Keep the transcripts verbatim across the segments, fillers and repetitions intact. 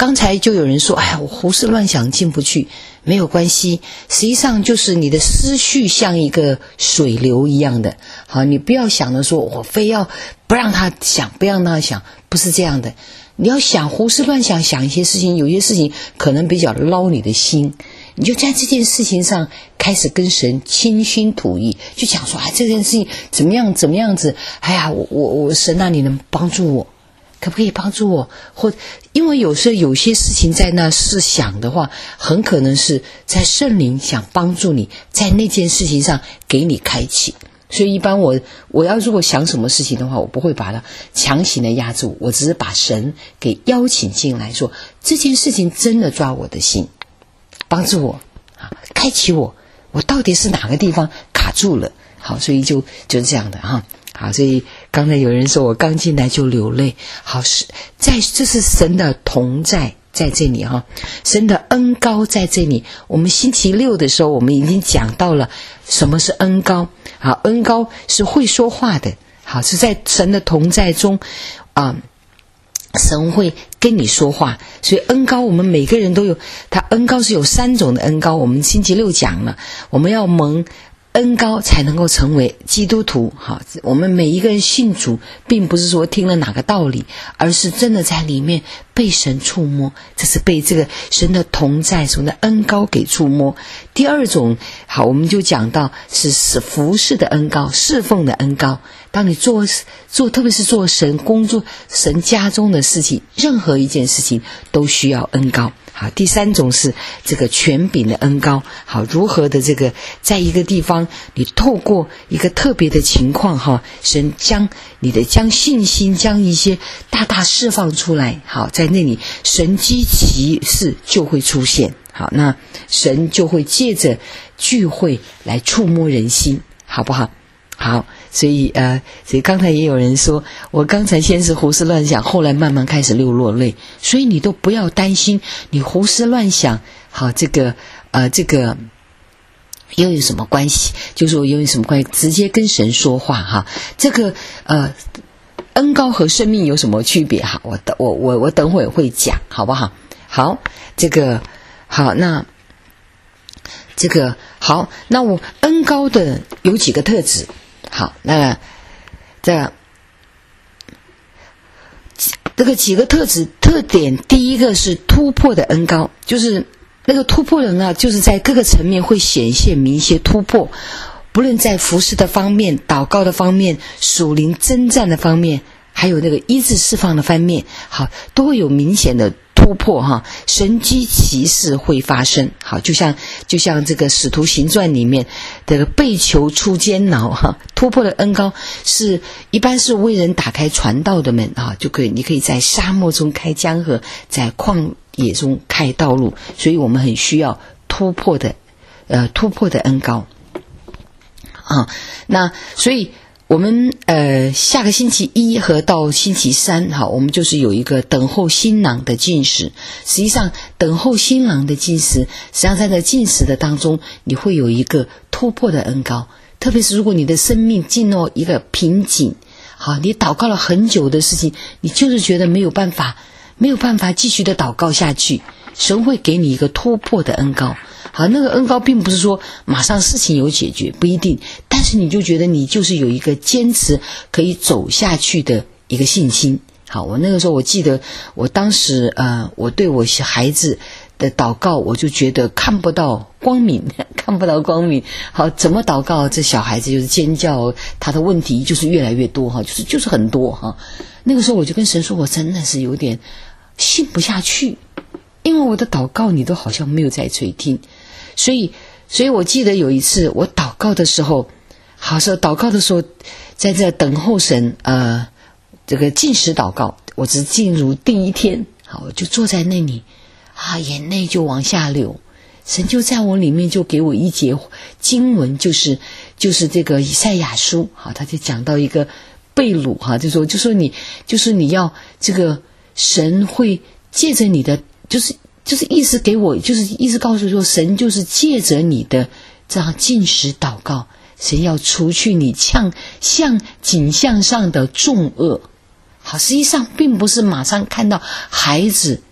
刚才就有人说，哎呀，我胡思乱想进不去，没有关系，实际上就是你的思绪像一个水流一样的，好，你不要想着说我非要不让他想，不让他想，不是这样的。你要想胡思乱想，想一些事情，有些事情可能比较捞你的心，你就在这件事情上开始跟神倾心吐意，就讲说，哎，这件事情怎么样怎么样子，哎呀，我我我神啊，你能帮助我，可不可以帮助我？或因为有时候有些事情在那是想的话，很可能是在圣灵想帮助你在那件事情上给你开启。所以一般我我要如果想什么事情的话，我不会把它强行的压住，我只是把神给邀请进来，说这件事情真的抓我的心，帮助我啊，开启我，我到底是哪个地方卡住了？好，所以就就是这样的哈。好，所以刚才有人说我刚进来就流泪，好，是在这是神的同在在这里哈，神的恩膏在这里。我们星期六的时候我们已经讲到了什么是恩膏。好，恩膏是会说话的，好，是在神的同在中啊、呃，神会跟你说话。所以恩膏我们每个人都有，他恩膏是有三种的恩膏，我们星期六讲了，我们要蒙恩膏才能够成为基督徒。好，我们每一个人信主并不是说听了哪个道理，而是真的在里面被神触摸，这是被这个神的同在神的恩膏给触摸。第二种，好，我们就讲到是是服侍的恩膏，侍奉的恩膏。当你做做特别是做神工作神家中的事情，任何一件事情都需要恩膏。好，第三种是这个权柄的恩膏。好，如何的这个在一个地方你透过一个特别的情况哈，神将你的将信心将一些大大释放出来。好，在那里神迹奇事就会出现。好，那神就会借着聚会来触摸人心，好不好？好，所以呃，所以刚才也有人说，我刚才先是胡思乱想，后来慢慢开始流落泪，所以你都不要担心，你胡思乱想，好，这个呃，这个又有什么关系？就是我又有什么关系？直接跟神说话哈，这个呃。恩膏和生命有什么区别？哈，我我我我等会会讲，好不好？好，这个好，那这个好，那我恩膏的有几个特质？好，那这这个几个特质特点，第一个是突破的恩膏，就是那个突破人啊，就是在各个层面会显现明一些突破。不论在服事的方面、祷告的方面、属灵征战的方面，还有那个医治释放的方面，好，都会有明显的突破哈，神迹奇事会发生。好，就像就像这个使徒行传里面这个被囚出监牢哈，突破的恩膏是一般是为人打开传道的门啊，就可以你可以在沙漠中开江河，在旷野中开道路，所以我们很需要突破的呃突破的恩膏。啊，那所以我们呃下个星期一和到星期三，好，我们就是有一个等候新郎的禁食。实际上，等候新郎的禁食，实际上在这禁食的当中，你会有一个突破的恩膏。特别是如果你的生命进入一个瓶颈，好，你祷告了很久的事情，你就是觉得没有办法，没有办法继续的祷告下去，神会给你一个突破的恩膏。好，那个恩膏并不是说马上事情有解决，不一定，但是你就觉得你就是有一个坚持可以走下去的一个信心。好，我那个时候我记得我当时呃我对我孩子的祷告，我就觉得看不到光明，看不到光明。好，怎么祷告这小孩子就是尖叫，他的问题就是越来越多哈，就是就是很多哈。那个时候我就跟神说，我真的是有点信不下去，因为我的祷告你都好像没有在垂听。所以所以我记得有一次我祷告的时候，好说祷告的时候，在这等候神呃这个禁食祷告，我只进入第一天，好，我就坐在那里啊，眼泪就往下流。神就在我里面就给我一节经文，就是就是这个以赛亚书，好，他就讲到一个被掳哈，就说就说你就是你要这个神会借着你的，就是就是意思给我，就是意思告诉说，神就是借着你的这样禁食祷告，神要除去你像像景象上的重恶。好，实际上并不是马上看到孩子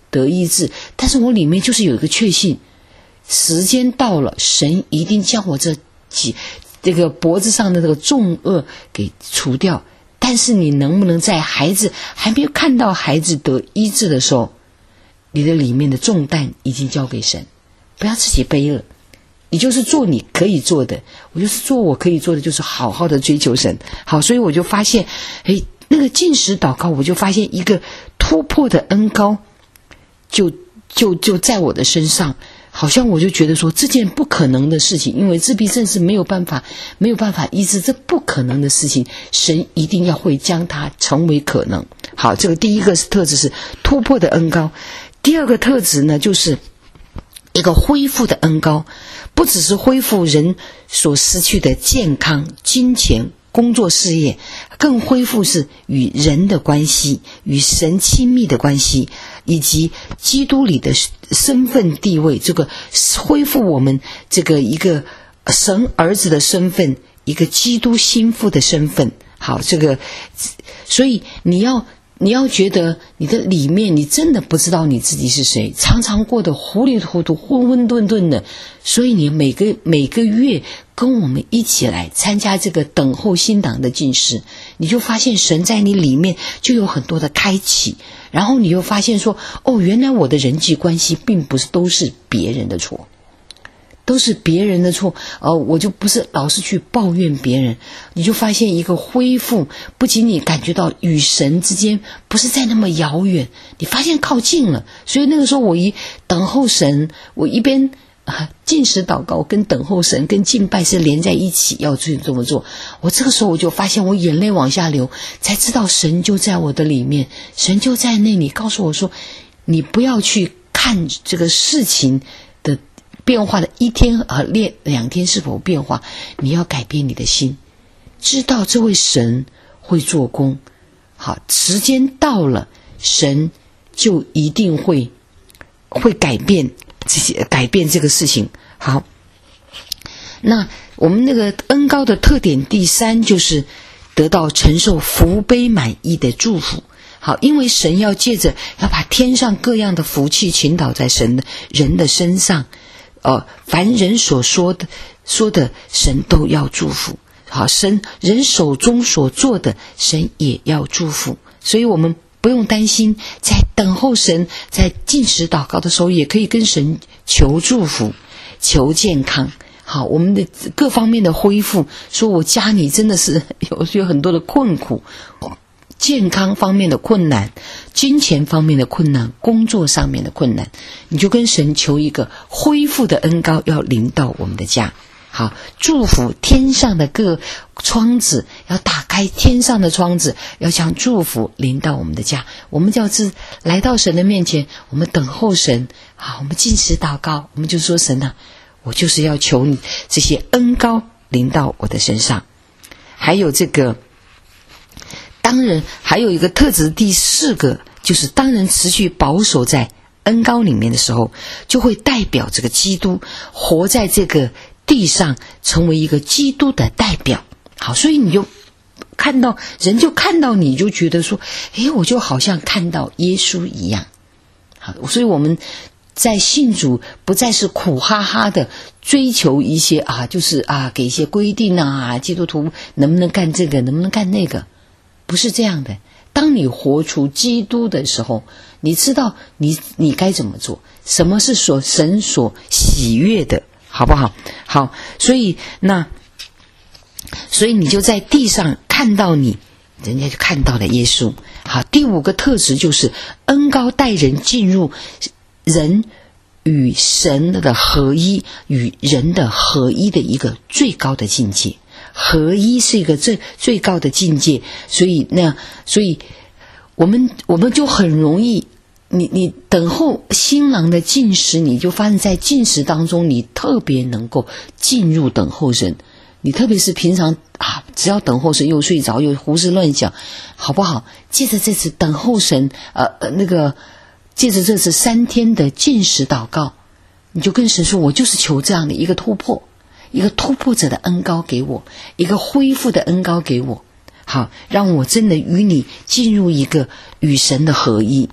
得医治，但是我里面就是有一个确信，时间到了，神一定将我这几这个脖子上的这个重恶给除掉。但是你能不能在孩子还没有看到孩子得医治的时候，你的里面的重担已经交给神，不要自己背了。你就是做你可以做的，我就是做我可以做的，就是好好的追求神。好，所以我就发现，诶，那个禁食祷告，我就发现一个突破的恩膏，就就就在我的身上。好像我就觉得说这件不可能的事情，因为自闭症是没有办法没有办法医治，这不可能的事情，神一定要会将它成为可能。好，这个第一个特质是突破的恩膏。第二个特质呢，就是一个恢复的恩膏，不只是恢复人所失去的健康、金钱、工作事业，更恢复是与人的关系，与神亲密的关系，以及基督里的身份地位，这个恢复我们这个一个神儿子的身份，一个基督心腹的身份。好，这个所以你要你要觉得你的里面你真的不知道你自己是谁，常常过得糊里糊涂混混沌沌的，所以你每个每个月跟我们一起来参加这个等候新党的禁食，你就发现神在你里面就有很多的开启，然后你又发现说，哦，原来我的人际关系并不是都是别人的错，都是别人的错，呃，我就不是老是去抱怨别人，你就发现一个恢复，不仅你感觉到与神之间不是在那么遥远，你发现靠近了。所以那个时候我一等候神，我一边啊禁食祷告跟等候神跟敬拜是连在一起，要去这么做。我这个时候我就发现我眼泪往下流，才知道神就在我的里面，神就在那里告诉我说，你不要去看这个事情的变化的一天和两天是否变化，你要改变你的心，知道这位神会做工。好，时间到了，神就一定会会改变这些改变这个事情。好，那我们那个恩膏的特点第三就是得到承受福杯满溢的祝福。好，因为神要借着要把天上各样的福气倾倒在神的人的身上，呃，凡人所说的说的神都要祝福。好，神人手中所做的神也要祝福，所以我们不用担心，在等候神，在禁食祷告的时候也可以跟神求祝福，求健康。好，我们的各方面的恢复，说我家里真的是有有很多的困苦，健康方面的困难，金钱方面的困难，工作上面的困难，你就跟神求一个恢复的恩膏要临到我们的家。好，祝福天上的各窗子，要打开天上的窗子，要将祝福临到我们的家。我们就要是来到神的面前，我们等候神。好，我们禁食祷告，我们就说神啊，我就是要求你这些恩膏临到我的身上。还有这个当人还有一个特质，第四个就是当人持续保守在恩膏里面的时候，就会代表这个基督活在这个地上，成为一个基督的代表。好，所以你就看到人就看到你就觉得说，诶，我就好像看到耶稣一样。好，所以我们在信主不再是苦哈哈的追求一些啊，就是啊给一些规定啊，基督徒能不能干这个，能不能干那个，不是这样的。当你活出基督的时候，你知道你你该怎么做，什么是所神所喜悦的，好不好？好，所以那所以你就在地上看到你，人家就看到了耶稣。好，第五个特质就是恩膏带人进入人与神的合一，与人的合一的一个最高的境界。合一是一个最最高的境界，所以那所以我们我们就很容易，你你等候新郎的禁食，你就发现在禁食当中，你特别能够进入等候神。你特别是平常啊，只要等候神又睡着又胡思乱想，好不好？借着这次等候神，呃呃那个借着这次三天的禁食祷告，你就跟神说，我就是求这样的一个突破。一个突破者的恩膏给我，一个恢复的恩膏给我，好，让我真的与你进入一个与神的合一。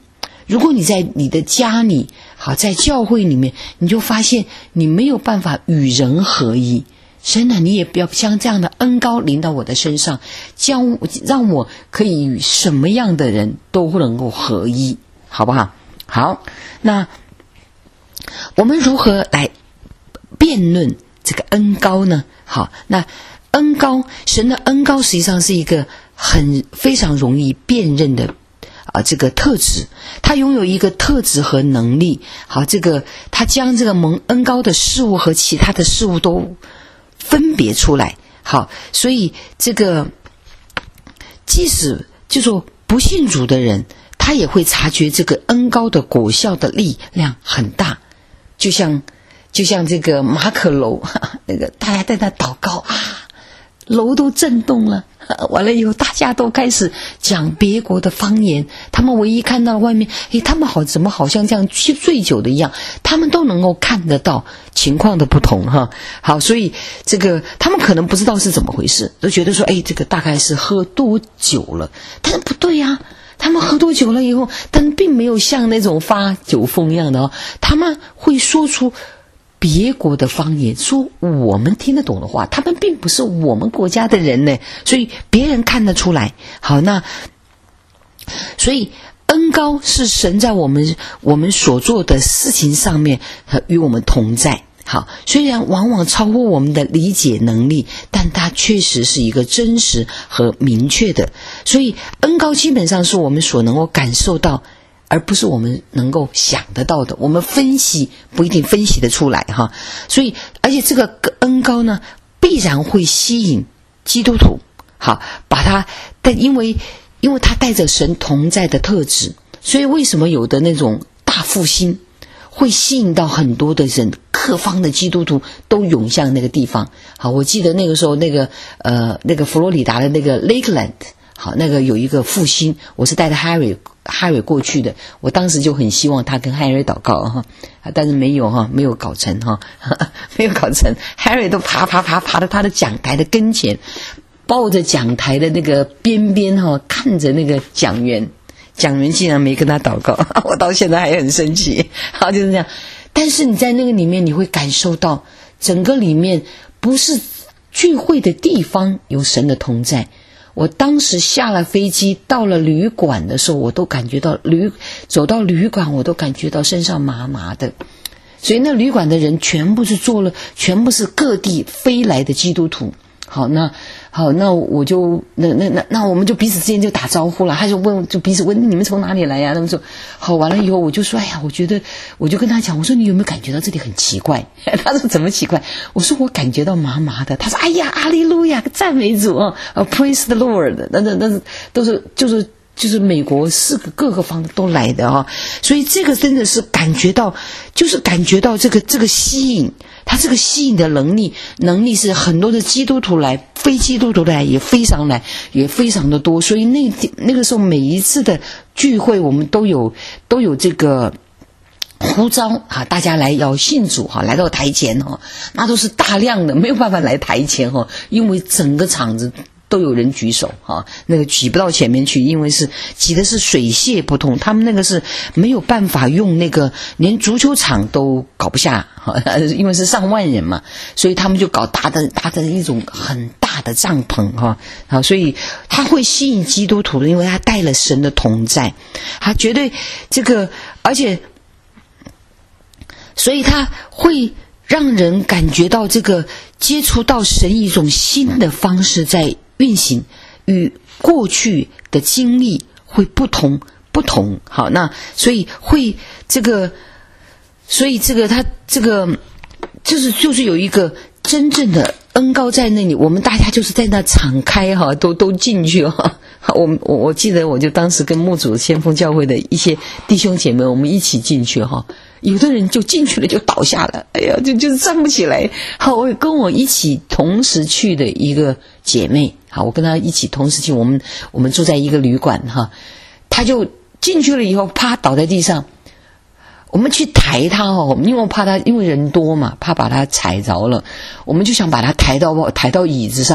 如果你在你的家里，好，在教会里面，你就发现你没有办法与人合一。神啊，你也不要将这样的恩膏临到我的身上，将让我可以与什么样的人都能够合一，好不好？好，那我们如何来辩论这个恩膏呢？好，那恩膏，神的恩膏实际上是一个很非常容易辨认的啊，这个特质，他拥有一个特质和能力。好，这个他将这个蒙恩膏的事物和其他的事物都分别出来。好，所以这个即使就说不信主的人，他也会察觉这个恩膏的果效的力量很大。就像就像这个马可楼，那个大家在那祷告啊，楼都震动了，完了以后大家都开始讲别国的方言，他们唯一看到外面，诶，他们好怎么好像这样醉酒的一样，他们都能够看得到情况的不同哈。好，所以这个他们可能不知道是怎么回事，都觉得说，诶，这个大概是喝多酒了，但是不对啊，他们喝多酒了以后，但并没有像那种发酒疯一样的哦，他们会说出别国的方言，说我们听得懂的话，他们并不是我们国家的人呢，所以别人看得出来。好，那所以恩膏是神在我们我们所做的事情上面与我们同在。好，虽然往往超乎我们的理解能力，但它确实是一个真实和明确的。所以恩膏基本上是我们所能够感受到，而不是我们能够想得到的，我们分析不一定分析得出来哈。所以而且这个恩膏呢，必然会吸引基督徒，好，把它，但因为因为它带着神同在的特质，所以为什么有的那种大复兴会吸引到很多的人，各方的基督徒都涌向那个地方。好，我记得那个时候那个呃那个佛罗里达的那个 Lakeland， 好，那个有一个复兴，我是带着 Harry Harry 过去的，我当时就很希望他跟 Harry 祷告哈，但是没有哈，没有搞成哈，没有搞成。Harry 都爬爬爬爬到他的讲台的跟前，抱着讲台的那个边边哈，看着那个讲员，讲员竟然没跟他祷告，我到现在还很生气。好，就是这样。但是你在那个里面，你会感受到整个里面不是聚会的地方有神的同在。我当时下了飞机到了旅馆的时候，我都感觉到旅走到旅馆我都感觉到身上麻麻的。所以那旅馆的人全部是做了，全部是各地飞来的基督徒。好，那好，那我就那那那那我们就彼此之间就打招呼了。他就问，就彼此问你们从哪里来呀？他们说好，完了以后我就说，哎呀，我觉得我就跟他讲，我说你有没有感觉到这里很奇怪？他说怎么奇怪？我说我感觉到麻麻的。他说哎呀，阿利路亚，赞美主啊，呃 ，Praise the Lord， 那那那都是就是就是美国四个各个方都来的啊，所以这个真的是感觉到，就是感觉到这个这个吸引。他这个吸引的能力，能力是很多的基督徒来，非基督徒来也非常来，也非常的多。所以那那个时候每一次的聚会，我们都有都有这个呼召啊，大家来要信主哈，来到台前哈，那都是大量的，没有办法来台前哈，因为整个场子都有人举手哈，那个举不到前面去，因为是挤的是水泄不通，他们那个是没有办法用那个，连足球场都搞不下哈，因为是上万人嘛，所以他们就搞大的大的一种很大的帐篷哈，好，所以他会吸引基督徒，因为他带了神的同在，他绝对这个，而且，所以他会让人感觉到这个接触到神一种新的方式在运行，与过去的经历会不同不同。好，那所以会这个，所以这个他这个就是就是有一个真正的恩膏在那里，我们大家就是在那敞开哈，都都进去哈。我我我记得我就当时跟牧主先锋教会的一些弟兄姐妹，我们一起进去哈。有的人就进去了就倒下了，哎呀，就就是站不起来。好，我跟我一起同时去的一个姐妹，好，我跟她一起同时去，我们我们住在一个旅馆哈，她就进去了以后，啪倒在地上。我们去抬她哦，因为我怕她，因为人多嘛，怕把她踩着了，我们就想把她抬到抬到椅子上。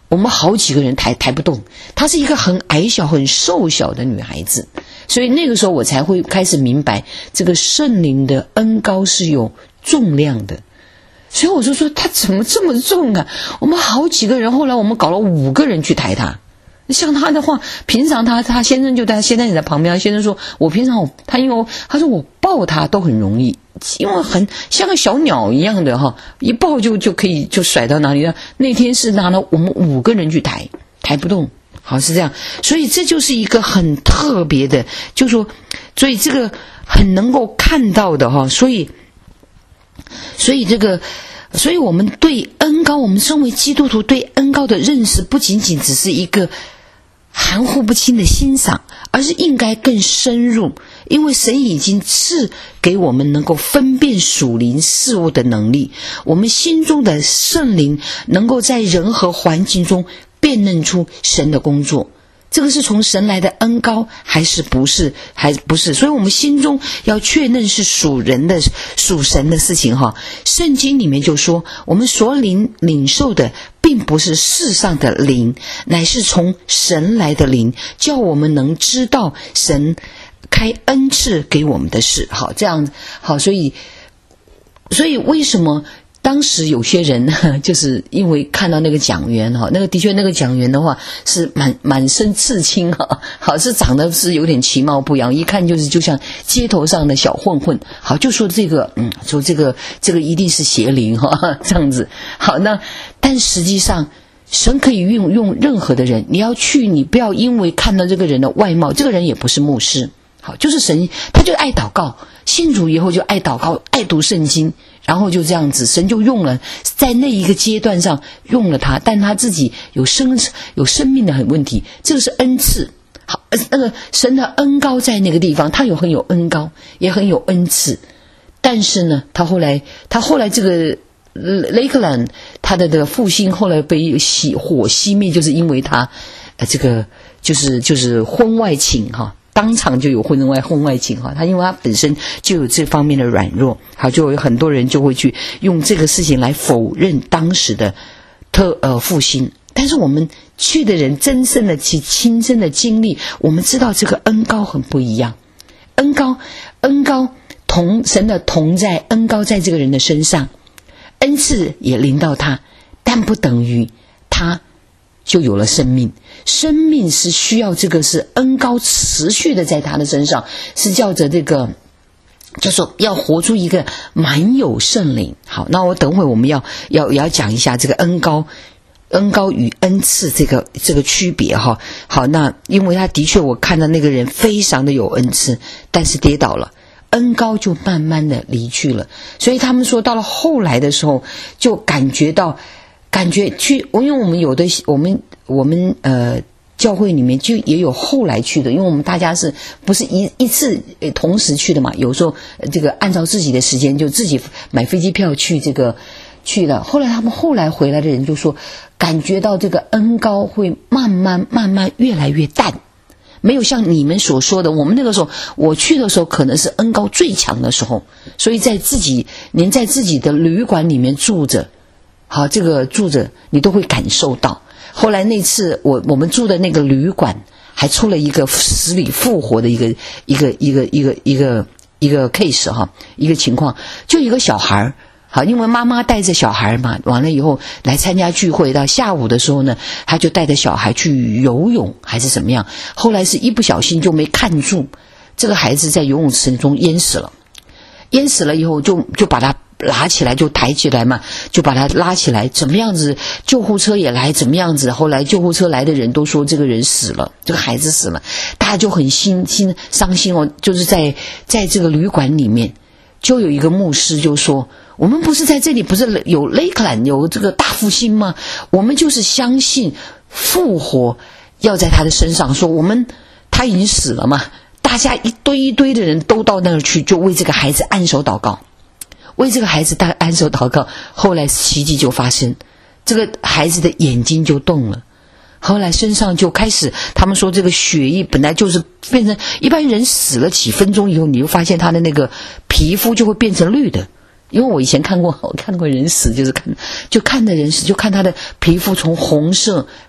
我们好几个人抬抬不动。她是一个很矮小很瘦小的女孩子，所以那个时候我才会开始明白这个圣灵的恩膏是有重量的。所以我就说她怎么这么重啊，我们好几个人，后来我们搞了五个人去抬她。像他的话，平常他他先生就在先生也在旁边，先生说我平常我他因为我他说我抱他都很容易，因为很像个小鸟一样的哈，一抱就就可以就甩到哪里了。那天是拿了我们五个人去抬，抬不动，好是这样。所以这就是一个很特别的，就说所以这个很能够看到的哈，所以所以这个所以我们对恩膏，我们身为基督徒对恩膏的认识不仅仅只是一个含糊不清的欣赏，而是应该更深入，因为神已经赐给我们能够分辨属灵事物的能力，我们心中的圣灵能够在人和环境中辨认出神的工作。这个是从神来的恩膏还是不是还不是，所以我们心中要确认是属人的属神的事情哈。圣经里面就说我们所领领受的并不是世上的灵，乃是从神来的灵，叫我们能知道神开恩赐给我们的事。好，这样好，所以所以为什么当时有些人就是因为看到那个讲员哈，那个的确那个讲员的话是满满身刺青哈，好是长得是有点其貌不扬，一看就是就像街头上的小混混，好就说这个嗯说这个这个一定是邪灵哈，这样子。好，那但实际上神可以运用任何的人，你要去你不要因为看到这个人的外貌，这个人也不是牧师，好就是神他就爱祷告，信主以后就爱祷告爱读圣经，然后就这样子神就用了在那一个阶段上用了他，但他自己有生有生命的很问题，这个是恩赐。好，那个神的恩膏在那个地方，他有很有恩膏也很有恩赐，但是呢他后来他后来这个雷克兰他的这个复兴后来被熄火熄灭，就是因为他呃这个就是就是婚外情哈，当场就有婚外婚外情哈，他因为他本身就有这方面的软弱，好就有很多人就会去用这个事情来否认当时的特呃复兴。但是我们去的人真正的去亲身的经历，我们知道这个恩膏很不一样，恩膏恩膏同神的同在，恩膏在这个人的身上，恩赐也临到他，但不等于他就有了生命。生命是需要这个是恩膏持续的在他的身上，是叫着这个就说要活出一个满有圣灵。好，那我等会我们要要也要讲一下这个恩膏恩膏与恩赐这个这个区别哈。好，那因为他的确我看到那个人非常的有恩赐，但是跌倒了，恩膏就慢慢的离去了。所以他们说到了后来的时候就感觉到感觉去，因为我们有的我们我们呃教会里面就也有后来去的，因为我们大家是不是一一次同时去的嘛，有时候这个按照自己的时间就自己买飞机票去这个去的。后来他们后来回来的人就说感觉到这个恩膏会慢慢慢慢越来越淡，没有像你们所说的，我们那个时候我去的时候可能是恩膏最强的时候，所以在自己连在自己的旅馆里面住着，好这个住着你都会感受到。后来那次我我们住的那个旅馆还出了一个死里复活的一个一个一个一个一个一个 case 哈，一个情况，就一个小孩，好，因为妈妈带着小孩嘛，完了以后来参加聚会，到下午的时候呢，他就带着小孩去游泳还是怎么样，后来是一不小心就没看住，这个孩子在游泳池中淹死了，淹死了以后就就把他拉起来，就抬起来嘛，就把他拉起来，怎么样子救护车也来，怎么样子后来救护车来的人都说这个人死了，这个孩子死了，大家就很心心伤心哦。就是在在这个旅馆里面就有一个牧师就说，我们不是在这里不是有雷克兰有这个大复兴吗？我们就是相信复活要在他的身上，说我们他已经死了嘛，大家一堆一堆的人都到那儿去，就为这个孩子按手祷告，为这个孩子大按手祷告，后来奇迹就发生，这个孩子的眼睛就动了，后来身上就开始，他们说这个血液本来就是变成一般人死了几分钟以后，你就发现他的那个皮肤就会变成绿的。因为我以前看过，我看过人死，就是看就看的人死，就看他的皮肤从红色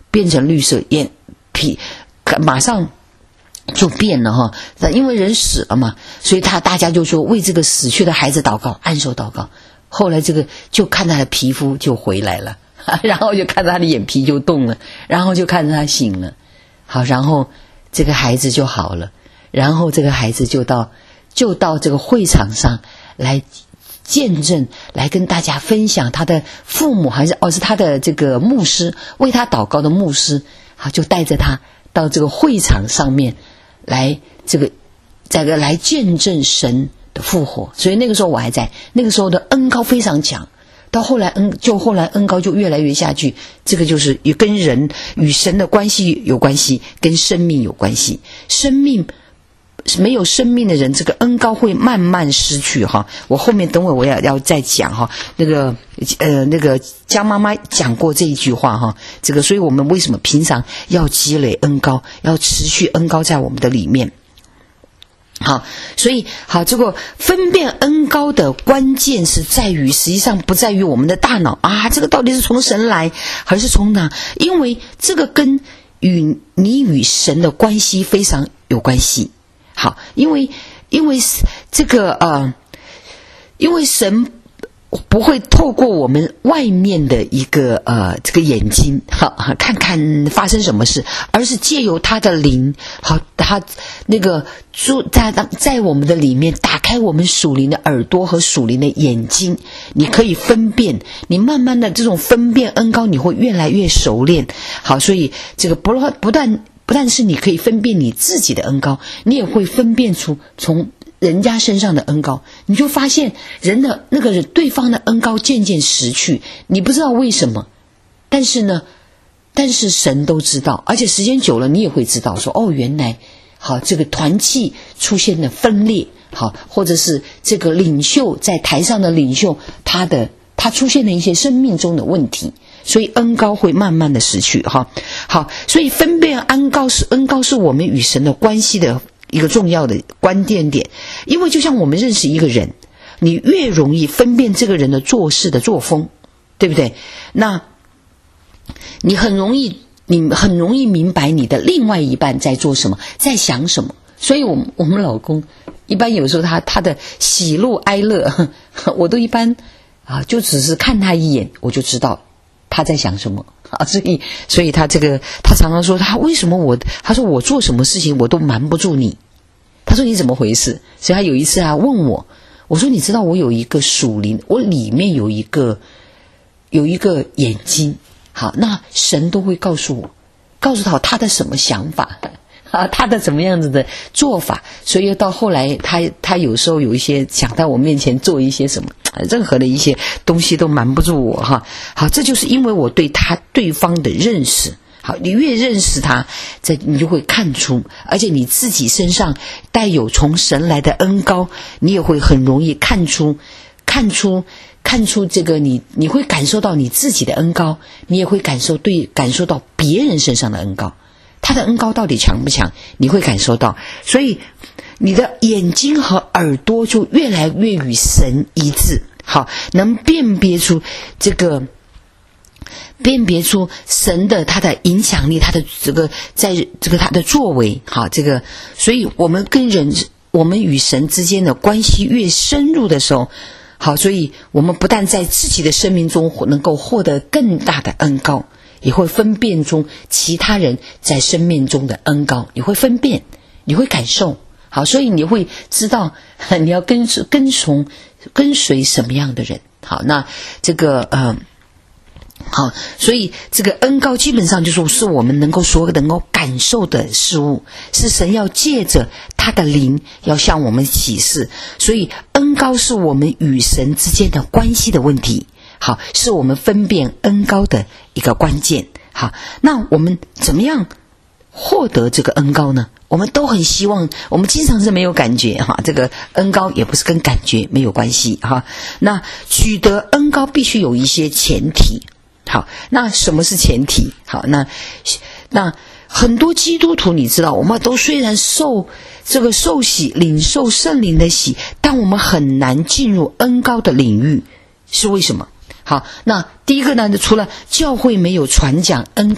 变成绿色，眼皮马上就变了哈。因为人死了嘛，所以他大家就说为这个死去的孩子祷告，按手祷告。后来这个就看他的皮肤就回来了，然后就看他的眼皮就动了，然后就看着他醒了。好，然后这个孩子就好了，然后这个孩子就到就到这个会场上来见证，来跟大家分享他的父母还是哦是他的这个牧师为他祷告的牧师，好就带着他到这个会场上面来这个这个来见证神的复活。所以那个时候我还在，那个时候的恩膏非常强。到后来恩就后来恩膏就越来越下去，这个就是与跟人与神的关系有关系，跟生命有关系。生命没有生命的人，这个恩膏会慢慢失去哈。我后面等会我也要再讲哈，那个呃那个江妈妈讲过这一句话哈，这个所以我们为什么平常要积累恩膏，要持续恩膏在我们的里面。好，所以好，这个分辨恩膏的关键是在于，实际上不在于我们的大脑啊，这个到底是从神来还是从哪？因为这个跟与你与神的关系非常有关系。好，因为因为这个呃，因为神不会透过我们外面的一个呃这个眼睛好看看发生什么事，而是借由他的灵，好他那个住在在我们的里面，打开我们属灵的耳朵和属灵的眼睛，你可以分辨，你慢慢的这种分辨恩膏你会越来越熟练。好，所以这个不不但不但是你可以分辨你自己的恩膏，你也会分辨出从人家身上的恩膏，你就发现人的那个对方的恩膏渐渐失去，你不知道为什么，但是呢，但是神都知道，而且时间久了你也会知道说，哦，原来好这个团契出现了分裂，好，或者是这个领袖在台上的领袖，他的他出现了一些生命中的问题，所以恩膏会慢慢的失去哈。好，所以分辨恩膏是恩膏是我们与神的关系的一个重要的关键点。因为就像我们认识一个人，你越容易分辨这个人的做事的作风，对不对？那你很容易你很容易明白你的另外一半在做什么，在想什么。所以我们我们老公一般有时候他他的喜怒哀乐，我都一般啊就只是看他一眼我就知道他在想什么啊，所以所以他这个他常常说他为什么我他说我做什么事情我都瞒不住你，他说你怎么回事？所以他有一次啊问我，我说你知道我有一个属灵，我里面有一个有一个眼睛，好，那神都会告诉我，告诉他他的什么想法啊，他的怎么样子的做法。所以到后来他他有时候有一些想在我面前做一些什么，任何的一些东西都瞒不住我哈。好，这就是因为我对他对方的认识。好，你越认识他，这你就会看出，而且你自己身上带有从神来的恩膏，你也会很容易看出看出看出这个你你会感受到你自己的恩膏，你也会感受对感受到别人身上的恩膏，他的恩膏到底强不强，你会感受到。所以你的眼睛和耳朵就越来越与神一致，好，能辨别出这个辨别出神的他的影响力，他的这个在这个他的作为，好，这个所以我们跟人我们与神之间的关系越深入的时候，好，所以我们不但在自己的生命中能够获得更大的恩膏，也会分辨出其他人在生命中的恩膏，你会分辨，你会感受，好，所以你会知道你要跟跟从跟随什么样的人。好，那这个呃好，所以这个恩膏基本上就是是我们能够所有能够感受的事物，是神要借着他的灵要向我们启示。所以恩膏是我们与神之间的关系的问题，好，是我们分辨恩膏的一个关键。好，那我们怎么样获得这个恩膏呢？我们都很希望，我们经常是没有感觉哈，这个恩膏也不是跟感觉没有关系哈。那取得恩膏必须有一些前提。好，那什么是前提？好，那那很多基督徒你知道，我们都虽然受这个受洗领受圣灵的洗，但我们很难进入恩膏的领域，是为什么？好，那第一个呢，除了教会没有传讲恩膏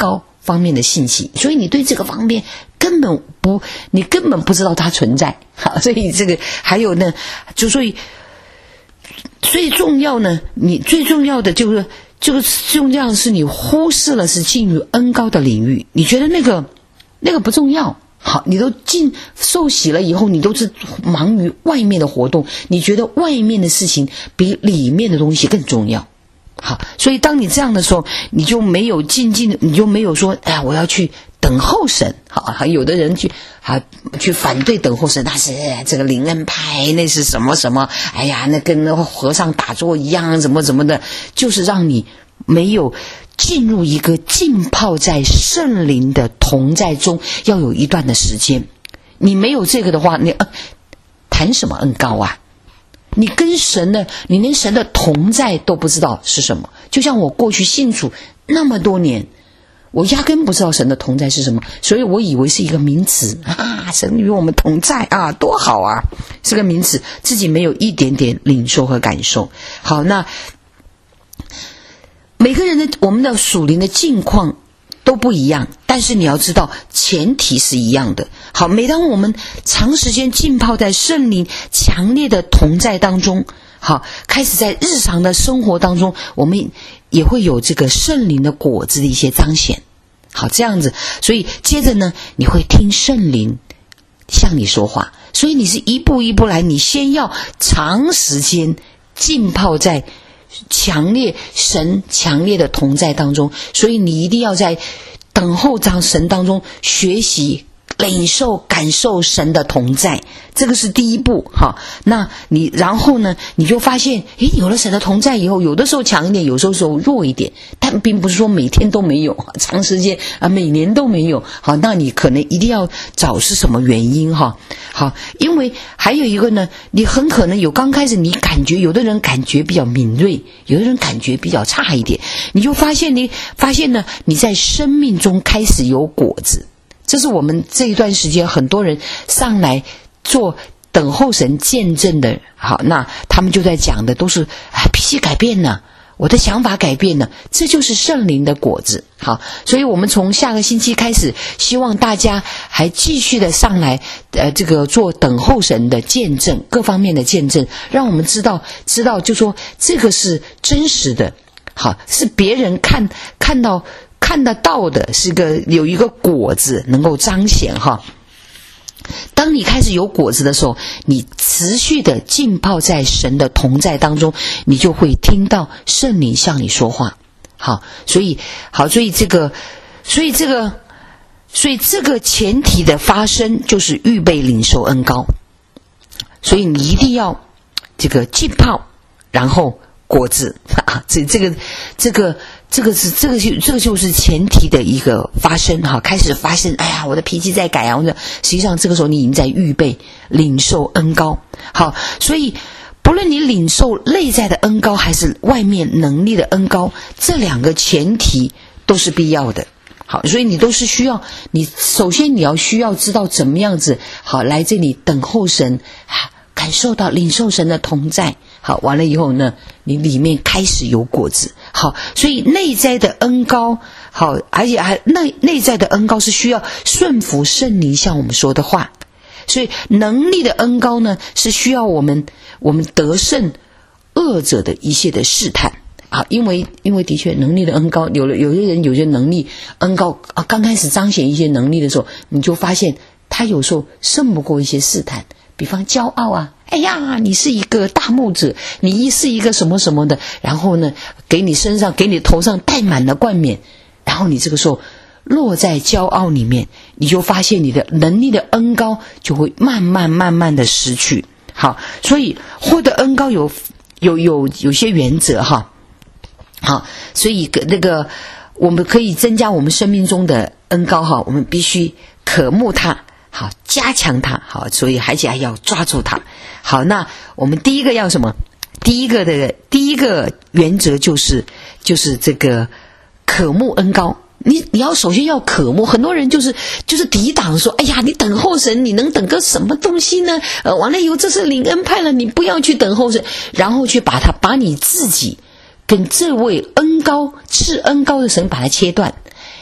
方面的信息，所以你对这个方面根本不，你根本不知道它存在。好，所以这个还有呢，就所以最重要呢，你最重要的就是这个重要的是你忽视了是进入恩膏的领域，你觉得那个那个不重要。好，你都进受洗了以后，你都是忙于外面的活动，你觉得外面的事情比里面的东西更重要。好，所以当你这样的时候，你就没有静静的，你就没有说，哎呀，我要去等候神。好，有的人去啊去反对等候神，那是这个灵恩派，那是什么什么，哎呀，那跟那和尚打坐一样，怎么怎么的，就是让你没有进入一个浸泡在圣灵的同在中，要有一段的时间。你没有这个的话，你、呃、谈什么恩膏啊？你跟神的，你连神的同在都不知道是什么。就像我过去信主那么多年，我压根不知道神的同在是什么，所以我以为是一个名词啊，神与我们同在啊，多好啊，是个名词，自己没有一点点领受和感受。好，那每个人的我们的属灵的境况都不一样，但是你要知道前提是一样的。好，每当我们长时间浸泡在圣灵强烈的同在当中，好，开始在日常的生活当中，我们也会有这个圣灵的果子的一些彰显。好，这样子，所以接着呢，你会听圣灵向你说话，所以你是一步一步来，你先要长时间浸泡在强烈神强烈的同在当中，所以你一定要在等候当神当中学习领受感受神的同在，这个是第一步。哈，那你然后呢，你就发现，诶，有了神的同在以后，有的时候强一点，有时候时候弱一点，但并不是说每天都没有，长时间啊，每年都没有。好，那你可能一定要找是什么原因哈。好，因为还有一个呢，你很可能有刚开始你感觉，有的人感觉比较敏锐，有的人感觉比较差一点，你就发现你发现呢，你在生命中开始有果子。这是我们这一段时间很多人上来做等候神见证的。好，那他们就在讲的都是啊，脾气改变了，我的想法改变了，这就是圣灵的果子。好，所以我们从下个星期开始，希望大家还继续的上来呃，这个做等候神的见证，各方面的见证，让我们知道知道就说这个是真实的。好，是别人看看到看得到的，是个有一个果子能够彰显哈。当你开始有果子的时候，你持续的浸泡在神的同在当中，你就会听到圣灵向你说话。好，所以好，所以这个，所以这个，所以这个前提的发生就是预备领受恩膏。所以你一定要这个浸泡，然后果子啊，这这个这个。这个是这个就这个就是前提的一个发生哈，开始发生。哎呀，我的脾气在改啊！实际上这个时候你已经在预备领受恩膏。好，所以不论你领受内在的恩膏还是外面能力的恩膏，这两个前提都是必要的。好，所以你都是需要，你首先你要需要知道怎么样子好来这里等候神，感受到领受神的同在。好，完了以后呢，你里面开始有果子。好，所以内在的恩膏，好，而且还内内在的恩膏是需要顺服圣灵向我们说的话。所以能力的恩膏呢，是需要我们我们得胜恶者的一切的试探。啊，因为因为的确能力的恩膏，有了有些人有些能力恩膏啊，刚开始彰显一些能力的时候，你就发现他有时候胜不过一些试探。比方骄傲啊，哎呀，你是一个大牧者，你是一个什么什么的，然后呢，给你身上给你头上戴满了冠冕，然后你这个时候落在骄傲里面，你就发现你的能力的恩膏就会慢慢慢慢的失去。好，所以获得恩膏有有有有些原则哈。好，所以那个我们可以增加我们生命中的恩膏哈，我们必须渴慕它。好，加强它。好，所以还是要抓住它。好，那我们第一个要什么？第一个的第一个原则就是就是这个渴慕恩膏。你你要首先要渴慕。很多人就是就是抵挡说，哎呀，你等候神，你能等个什么东西呢？呃，完了以后这是领恩派了，你不要去等候神，然后去把它把你自己跟这位恩膏赐恩膏的神把它切断。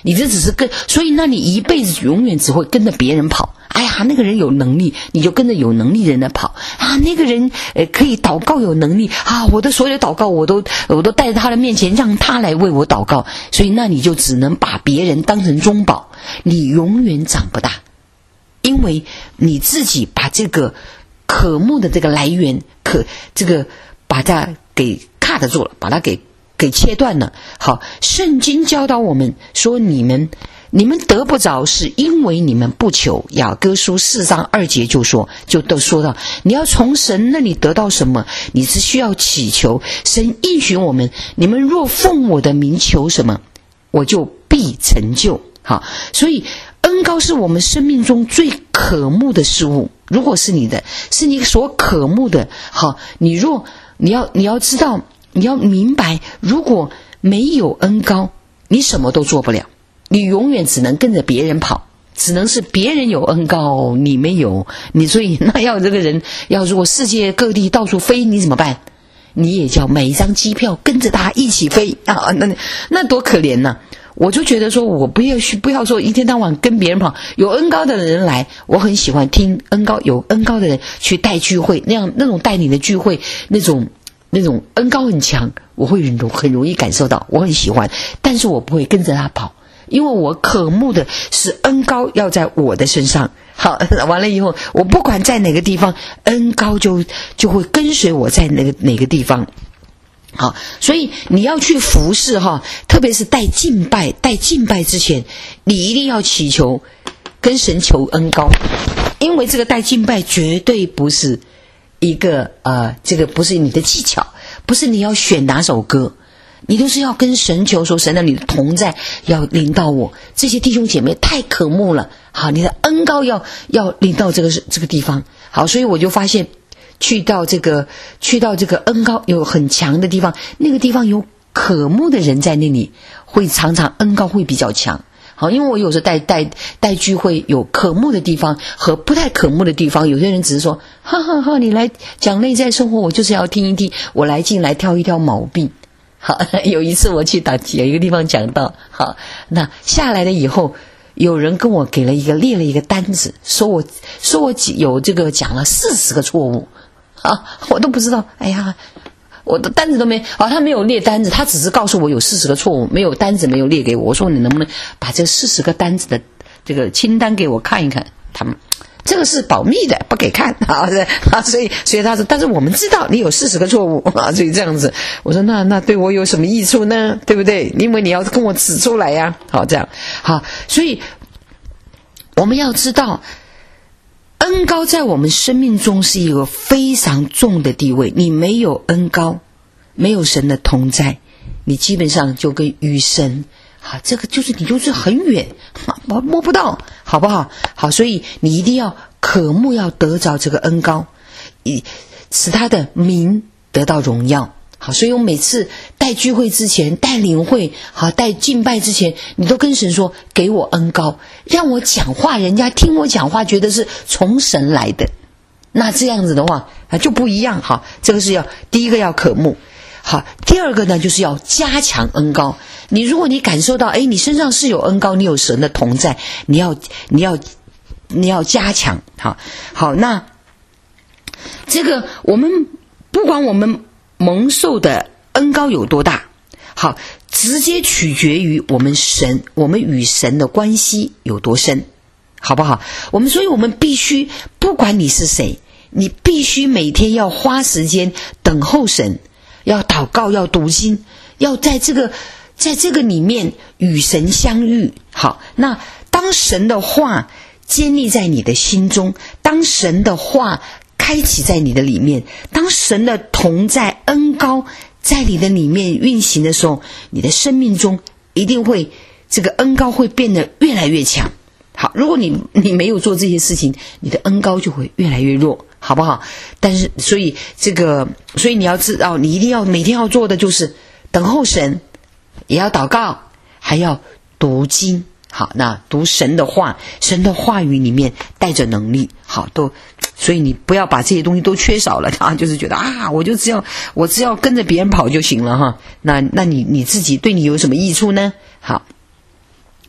你这只是跟，所以那你一辈子永远只会跟着别人跑。哎呀，那个人有能力，你就跟着有能力人的跑啊。那个人呃可以祷告有能力啊，我的所有的祷告我都我都带在他的面前，让他来为我祷告。所以那你就只能把别人当成中保，你永远长不大，因为你自己把这个渴慕的这个来源，可这个把它给 cut 住了，把它给给切断了。好，圣经教导我们说，你们你们得不着，是因为你们不求。雅各书四章二节就说，就都说到，你要从神那里得到什么，你只需要祈求。神应许我们，你们若奉我的名求什么，我就必成就。好，所以恩膏是我们生命中最渴慕的事物。如果是你的，是你所渴慕的，好，你若你要你要知道，你要明白，如果没有恩膏，你什么都做不了。你永远只能跟着别人跑，只能是别人有恩膏，你没有。你所以那要这个人要如果世界各地到处飞，你怎么办？你也叫买一张机票跟着他一起飞啊，那那多可怜呢、啊！我就觉得说，我不要去，不要说一天到晚跟别人跑。有恩膏的人来，我很喜欢听恩膏，有恩膏的人去带聚会，那样那种带领的聚会，那种那种恩膏很强，我会很容很容易感受到，我很喜欢，但是我不会跟着他跑。因为我渴慕的是恩膏要在我的身上。好，完了以后，我不管在哪个地方，恩膏就就会跟随我在哪个哪个地方。好，所以你要去服侍哈，特别是带敬拜，带敬拜之前，你一定要祈求，跟神求恩膏，因为这个带敬拜绝对不是一个呃，这个不是你的技巧，不是你要选哪首歌。你都是要跟神求说，神的你的同在要临到我，这些弟兄姐妹太渴慕了。好，你的恩膏要要临到这个这个地方。好，所以我就发现，去到这个去到这个恩膏有很强的地方，那个地方有渴慕的人在那里，会常常恩膏会比较强。好，因为我有时候带带带聚会，有渴慕的地方和不太渴慕的地方，有些人只是说，哈哈哈，你来讲内在生活，我就是要听一听，我来进来挑一挑毛病。好，有一次我去打有一个地方讲到，好，那下来了以后，有人跟我给了一个列了一个单子，说我说我有这个讲了四十个错误，啊，我都不知道，哎呀，我的单子都没，啊，他没有列单子，他只是告诉我有四十个错误，没有单子没有列给我。我说你能不能把这四十个单子的这个清单给我看一看？他们。这个是保密的，不给看啊！啊，所以所以他说，但是我们知道你有四十个错误啊，所以这样子，我说那那对我有什么益处呢？对不对？因为你要跟我指出来呀、啊。好，这样好，所以我们要知道，恩膏在我们生命中是一个非常重的地位。你没有恩膏，没有神的同在，你基本上就跟与神。啊，这个就是你就是很远，我摸不到，好不好？好，所以你一定要渴慕，要得着这个恩膏，以使他的名得到荣耀。好，所以我每次带聚会之前，带领会，好，带敬拜之前，你都跟神说，给我恩膏，让我讲话，人家听我讲话，觉得是从神来的。那这样子的话啊，就不一样。好，这个是要第一个要渴慕。好，第二个呢，就是要加强恩膏。你如果你感受到，哎，你身上是有恩膏，你有神的同在，你要你要你要加强。好，好，那这个我们不管我们蒙受的恩膏有多大，好，直接取决于我们神，我们与神的关系有多深，好不好？我们所以我们必须，不管你是谁，你必须每天要花时间等候神。要祷告，要读经，要在这个在这个里面与神相遇。好，那当神的话建立在你的心中，当神的话开启在你的里面，当神的同在恩膏在你的里面运行的时候，你的生命中一定会这个恩膏会变得越来越强。好，如果你你没有做这些事情，你的恩膏就会越来越弱，好不好？但是所以这个所以你要知道，你一定要每天要做的就是等候神，也要祷告，还要读经。好，那读神的话，神的话语里面带着能力。好，都所以你不要把这些东西都缺少了啊，就是觉得啊，我就只要我只要跟着别人跑就行了哈。那那你你自己对你有什么益处呢？好，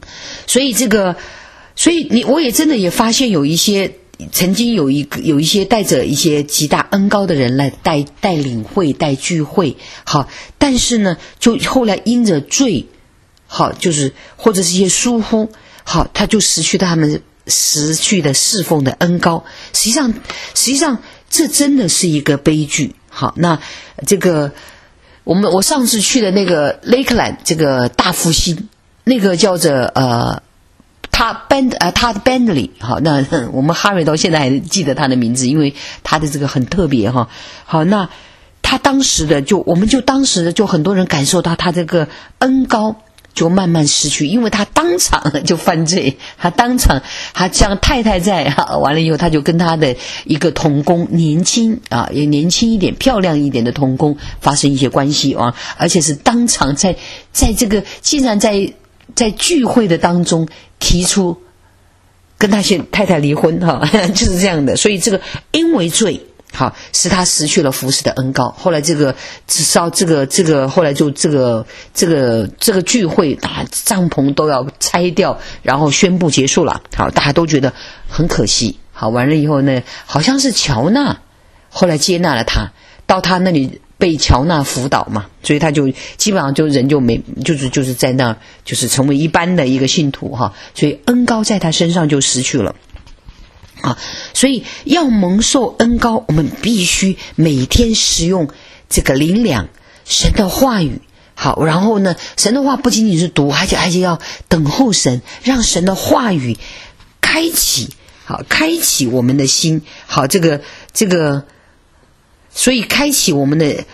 所以这个，所以你我也真的也发现有一些曾经有一个有一些带着一些极大恩膏的人来带带领会带聚会，好，但是呢，就后来因着罪，好，就是或者是一些疏忽，好，他就失去他们失去的侍奉的恩膏。实际上，实际上这真的是一个悲剧。好，那这个我们我上次去的那个 Lakeland 这个大复兴，那个叫做呃。他 Band 呃，他的 Bentley 好，那我们 Harry 到现在还记得他的名字，因为他的这个很特别哈。好，那他当时的就我们就当时的就很多人感受到他这个恩膏就慢慢失去，因为他当场就犯罪，他当场他像太太在哈，完了以后他就跟他的一个同工年轻啊也年轻一点漂亮一点的同工发生一些关系啊，而且是当场在在这个竟然在在聚会的当中提出跟他现太太离婚哈，就是这样的。所以这个因为罪好使他失去了服侍的恩膏。后来这个至少这个这个后来就这个这个这个聚会啊，帐篷都要拆掉，然后宣布结束了。好，大家都觉得很可惜。好，完了以后呢，好像是乔纳后来接纳了他，到他那里被乔纳辅导嘛，所以他就基本上就人就没就是就是在那就是成为一般的一个信徒哈，所以恩膏在他身上就失去了啊。所以要蒙受恩膏，我们必须每天食用这个灵粮神的话语。好，然后呢，神的话不仅仅是读，而且而且要等候神，让神的话语开启，好，开启我们的心。好，这个这个。所以开启我们的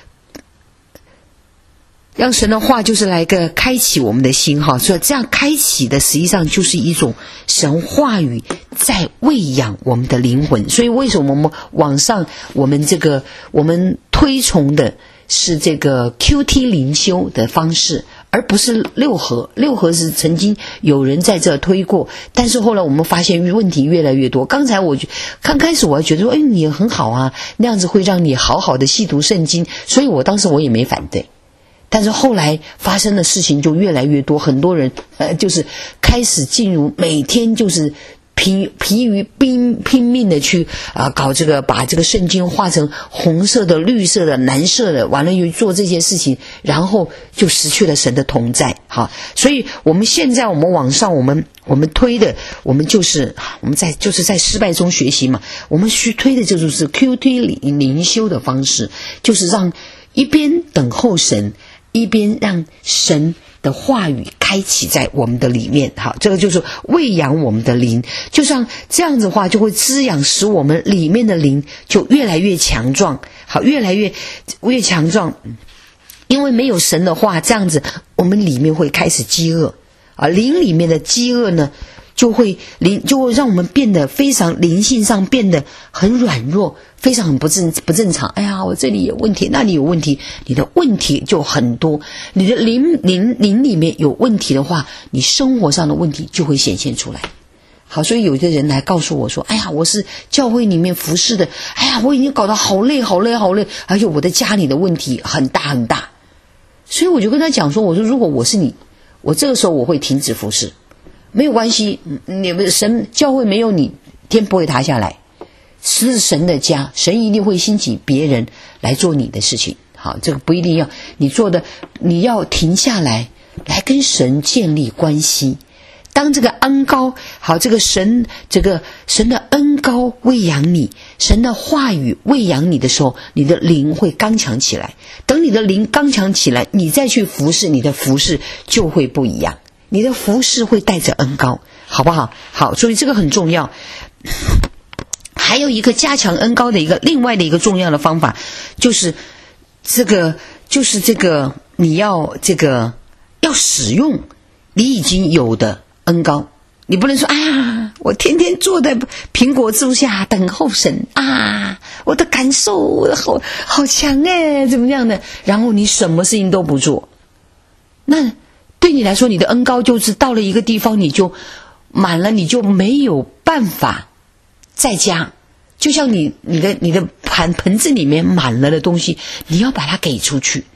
让神的话就是来个开启我们的心哈，所以这样开启的实际上就是一种神话语在喂养我们的灵魂。所以为什么我们网上我们这个我们推崇的是这个 Q T 灵修的方式，而不是六合。六合是曾经有人在这推过，但是后来我们发现问题越来越多。刚才我刚开始我还觉得说，哎，你很好啊，那样子会让你好好的细读圣经，所以我当时我也没反对。但是后来发生的事情就越来越多，很多人呃就是开始进入每天就是疲疲于拼拼命的去啊、呃、搞这个，把这个圣经画成红色的、绿色的、蓝色的，完了又做这些事情，然后就失去了神的同在。好，所以我们现在我们网上我们我们推的，我们就是我们在就是在失败中学习嘛，我们去推的就是 Q T 灵修的方式，就是让一边等候神，一边让神的话语开启在我们的里面。好，这个就是喂养我们的灵，就像这样子的话就会滋养，使我们里面的灵就越来越强壮。好，越来越越强壮，因为没有神的话，这样子我们里面会开始饥饿啊，灵里面的饥饿呢就会灵就会让我们变得非常灵性上变得很软弱，非常很不正不正常。哎呀，我这里有问题，那里有问题，你的问题就很多。你的灵灵灵里面有问题的话，你生活上的问题就会显现出来。好，所以有的人来告诉我说，哎呀，我是教会里面服侍的，哎呀，我已经搞得好累好累好累，而且我的家里的问题很大很大。所以我就跟他讲说，我说如果我是你，我这个时候我会停止服侍。没有关系，你们神教会没有你，天不会塌下来，是神的家，神一定会兴起别人来做你的事情。好，这个不一定要你做的，你要停下来，来跟神建立关系。当这个恩膏，好，这个神这个神的恩膏喂养你，神的话语喂养你的时候，你的灵会刚强起来。等你的灵刚强起来，你再去服侍，你的服侍就会不一样。你的服侍会带着恩膏，好不好？好，所以这个很重要。还有一个加强恩膏的一个另外的一个重要的方法，就是这个就是这个你要这个要使用你已经有的恩膏。你不能说啊，我天天坐在苹果树下等候神啊，我的感受好好强哎，怎么样的？然后你什么事情都不做，那对你来说，你的恩膏就是到了一个地方你就满了，你就没有办法再加。就像你你的你的盘盆子里面满了的东西，你要把它给出去，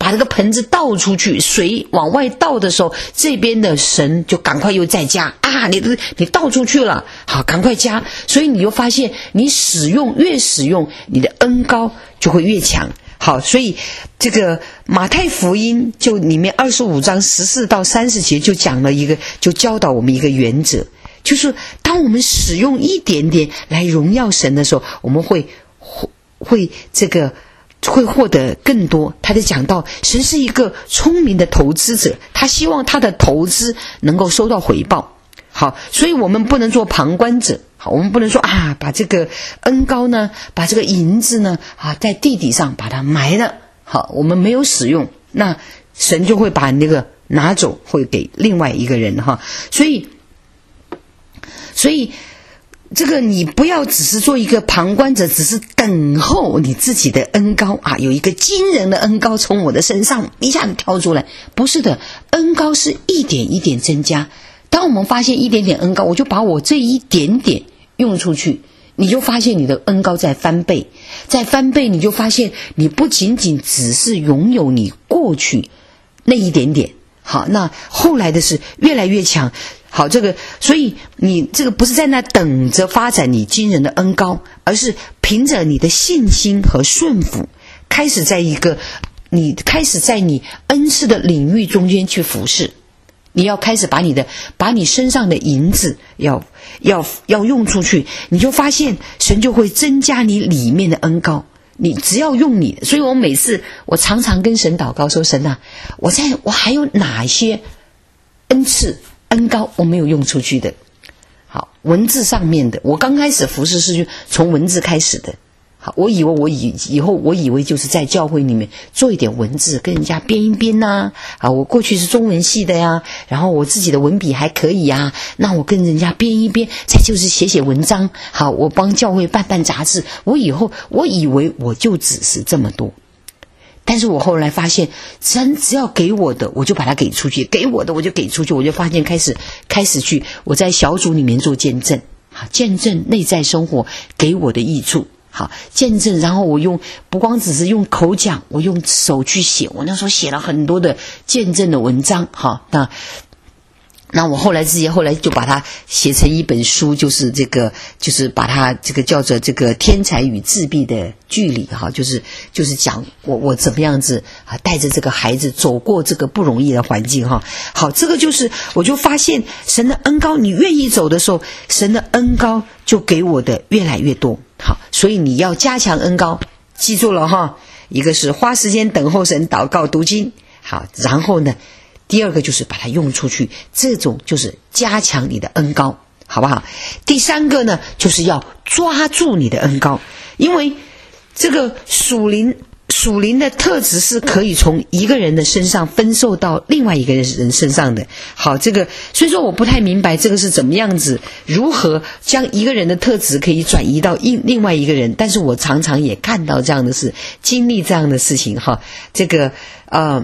把这个盆子倒出去，水往外倒的时候，这边的神就赶快又再加啊，你的你倒出去了，好，赶快加。所以你就发现，你使用越使用，你的恩膏就会越强。好，所以这个马太福音就里面二十五章十四到三十节就讲了一个，就教导我们一个原则，就是当我们使用一点点来荣耀神的时候，我们会会这个会获得更多。他在讲到神是一个聪明的投资者，他希望他的投资能够收到回报。好，所以我们不能做旁观者。好，我们不能说啊，把这个恩膏呢，把这个银子呢，啊，在地底上把它埋了。好，我们没有使用，那神就会把那个拿走，会给另外一个人哈。所以，所以这个你不要只是做一个旁观者，只是等候你自己的恩膏啊，有一个惊人的恩膏从我的身上一下子跳出来。不是的，恩膏是一点一点增加。当我们发现一点点恩膏，我就把我这一点点用出去，你就发现你的恩膏在翻倍，在翻倍，你就发现你不仅仅只是拥有你过去那一点点，好，那后来的是越来越强。好，这个所以你这个不是在那等着发展你惊人的恩膏，而是凭着你的信心和顺服，开始在一个你开始在你恩赐的领域中间去服侍。你要开始把你的把你身上的银子要要要用出去，你就发现神就会增加你里面的恩膏。你只要用你，所以我每次我常常跟神祷告说，神啊，我在我还有哪些恩赐恩膏我没有用出去的。好，文字上面的，我刚开始服事是从文字开始的。好，我以为我以以后我以为就是在教会里面做一点文字，跟人家编一编呐、啊。啊，我过去是中文系的呀，然后我自己的文笔还可以呀，那我跟人家编一编，再就是写写文章。好，我帮教会办办杂志。我以后我以为我就只是这么多，但是我后来发现，神只要给我的，我就把它给出去；给我的，我就给出去。我就发现开始开始去我在小组里面做见证，好，见证内在生活给我的益处。好，见证，然后我用不光只是用口讲，我用手去写。我那时候写了很多的见证的文章，好，那那我后来自己后来就把它写成一本书，就是这个，就是把它这个叫做这个天才与自闭的距离，哈，就是就是讲我我怎么样子啊，带着这个孩子走过这个不容易的环境，哈。好，这个就是我就发现神的恩膏，你愿意走的时候，神的恩膏就给我的越来越多。好，所以你要加强恩膏，记住了哈。一个是花时间等候神，祷告读经，好，然后呢，第二个就是把它用出去，这种就是加强你的恩膏，好不好？第三个呢，就是要抓住你的恩膏，因为这个属灵属灵的特质是可以从一个人的身上分授到另外一个人身上的。好，这个所以说我不太明白这个是怎么样子，如何将一个人的特质可以转移到另外一个人，但是我常常也看到这样的事，经历这样的事情哈。这个呃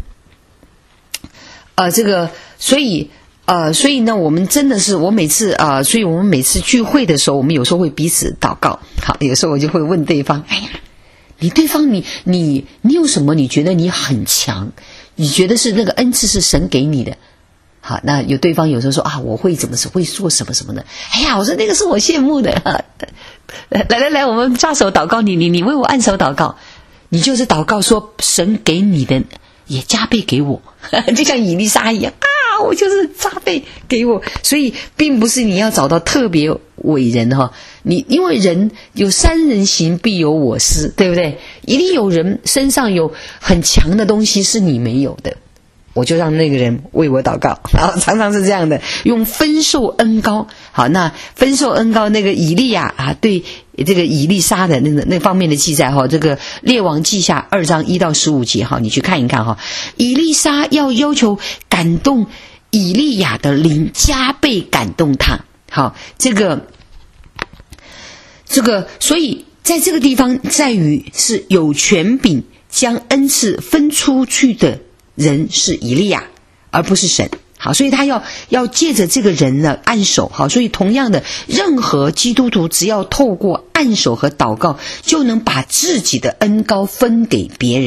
呃这个所以呃，所以呢，我们真的是，我每次啊、呃，所以我们每次聚会的时候，我们有时候会彼此祷告。好，有时候我就会问对方，哎呀，你对方你你你有什么？你觉得你很强？你觉得是那个恩赐是神给你的？好，那有对方有时候说啊，我会怎么会做什么什么的？哎呀，我说那个是我羡慕的。啊、来来来，我们抓手祷告，你你你为我按手祷告，你就是祷告说神给你的也加倍给我，就像以利沙一样啊，我就是加倍给我。所以并不是你要找到特别伟人哈，你因为人有三人行必有我师，对不对？一定有人身上有很强的东西是你没有的，我就让那个人为我祷告。然后常常是这样的，用分授恩膏。好，那分授恩膏那个以利亚啊，对这个以利沙的那个那方面的记载哈，这个列王记下二章一到十五节哈，你去看一看哈。以利沙要要求感动以利亚的灵，加倍感动他。好，这个这个，所以在这个地方在于是有权柄将恩赐分出去的人是以利亚，而不是神。好，所以他要要借着这个人呢按手。好，所以同样的，任何基督徒只要透过按手和祷告，就能把自己的恩膏分给别人。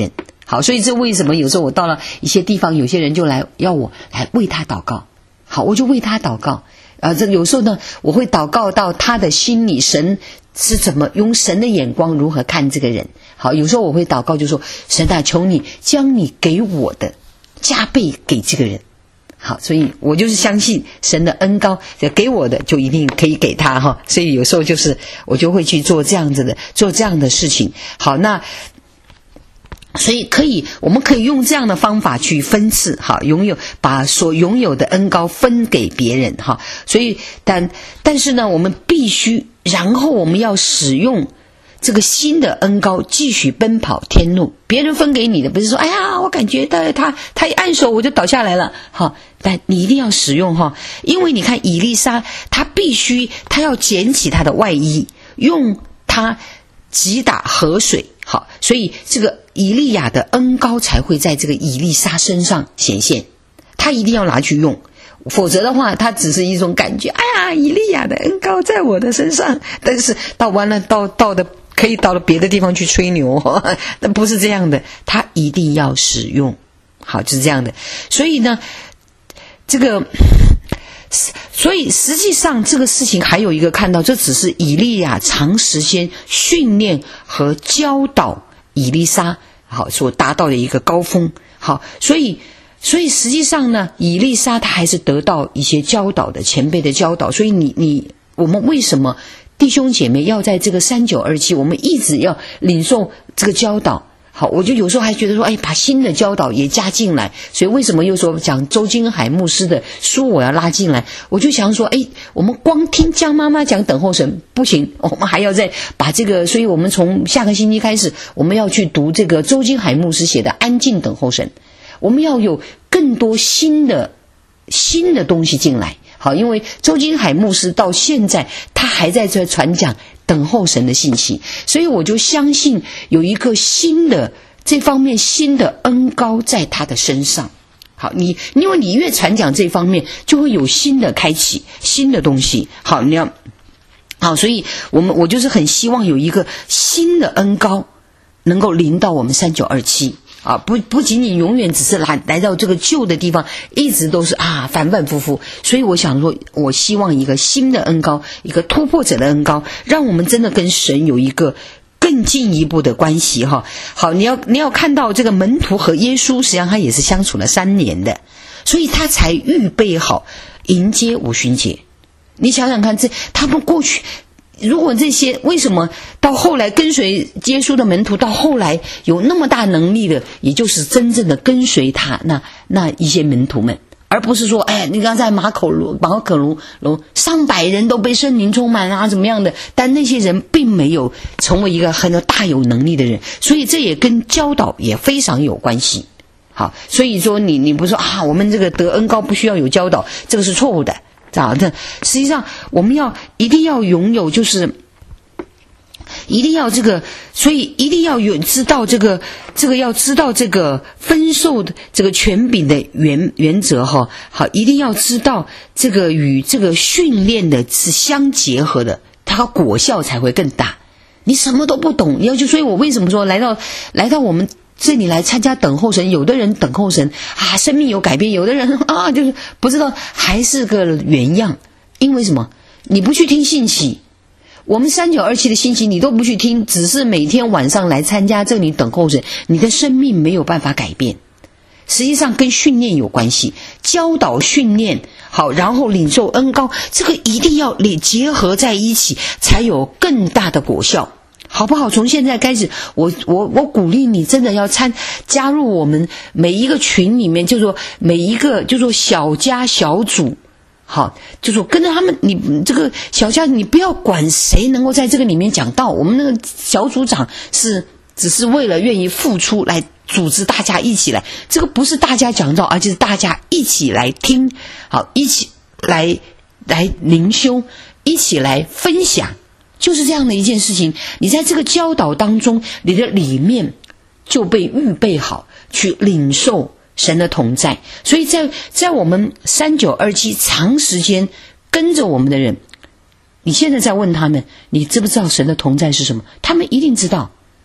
好，所以这为什么有时候我到了一些地方，有些人就来要我来为他祷告，好，我就为他祷告。啊，这有时候呢，我会祷告到他的心里，神是怎么用神的眼光如何看这个人。好，有时候我会祷告，就说神啊，求你将你给我的加倍给这个人。好，所以我就是相信神的恩膏，给我的就一定可以给他哈。所以有时候就是我就会去做这样子的，做这样的事情。好，那所以可以，我们可以用这样的方法去分赐，哈，拥有把所拥有的恩膏分给别人，哈。所以，但但是呢，我们必须，然后我们要使用这个新的恩膏，继续奔跑天路。别人分给你的，不是说，哎呀，我感觉到他他一按手我就倒下来了，哈。但你一定要使用哈，因为你看以利沙，他必须他要捡起他的外衣，用他击打河水。好，所以这个以利亚的恩膏才会在这个以利沙身上显现，他一定要拿去用，否则的话，他只是一种感觉，哎呀，以利亚的恩膏在我的身上，但是到完了到到的可以到了别的地方去吹牛，那不是这样的，他一定要使用，好，就是这样的。所以呢，这个。所以实际上这个事情还有一个看到，这只是以利亚长时间训练和教导以利沙好所达到的一个高峰。好，所以所以实际上呢，以利沙他还是得到一些教导的，前辈的教导。所以你你我们为什么弟兄姐妹要在这个三九二七，我们一直要领受这个教导？好，我就有时候还觉得说，哎，把新的教导也加进来。所以为什么又说讲周金海牧师的书我要拉进来？我就想说，哎，我们光听江妈妈讲等候神不行，我们还要再把这个，所以我们从下个星期开始，我们要去读这个周金海牧师写的《安静等候神》，我们要有更多新的新的东西进来。好，因为周金海牧师到现在他还在这传讲等候神的信息，所以我就相信有一个新的这方面新的恩膏在他的身上。好，你因为你越传讲这方面，就会有新的开启，新的东西。好，你要好，所以我们我就是很希望有一个新的恩膏能够临到我们三九二七。啊，不不仅仅永远只是来来到这个旧的地方，一直都是啊反反复复。所以我想说，我希望一个新的恩膏，一个突破者的恩膏，让我们真的跟神有一个更进一步的关系哈。好，你要你要看到这个门徒和耶稣，实际上他也是相处了三年的，所以他才预备好迎接五旬节。你想想看，这他们过去。如果这些为什么到后来跟随耶稣的门徒到后来有那么大能力的，也就是真正的跟随他那那一些门徒们，而不是说哎，你刚才马可楼马可楼楼上百人都被圣灵充满啊怎么样的，但那些人并没有成为一个很大有能力的人，所以这也跟教导也非常有关系。好，所以说你你不说啊，我们这个得恩膏不需要有教导，这个是错误的。咋的？实际上我们要一定要拥有，就是一定要这个，所以一定要有知道这个这个要知道这个分授的这个权柄的原原则哈。好，一定要知道这个与这个训练的是相结合的，它果效才会更大。你什么都不懂，你要就所以我为什么说来到来到我们这里来参加等候神，有的人等候神啊，生命有改变，有的人啊就是不知道还是个原样。因为什么？你不去听信息，我们三九二七的信息你都不去听，只是每天晚上来参加这里等候神，你的生命没有办法改变。实际上跟训练有关系，教导训练好，然后领受恩膏，这个一定要结合在一起，才有更大的果效。好不好？从现在开始，我我我鼓励你，真的要参加入我们每一个群里面，就说每一个就说小家小组，好，就说跟着他们，你这个小家你不要管谁能够在这个里面讲道，我们那个小组长是只是为了愿意付出来组织大家一起来，这个不是大家讲道，而且是大家一起来听，好，一起来来灵修，一起来分享。就是这样的一件事情，你在这个教导当中，你的里面就被预备好去领受神的同在。所以在在我们三九二七长时间跟着我们的人，你现在在问他们，你知不知道神的同在是什么？他们一定知道，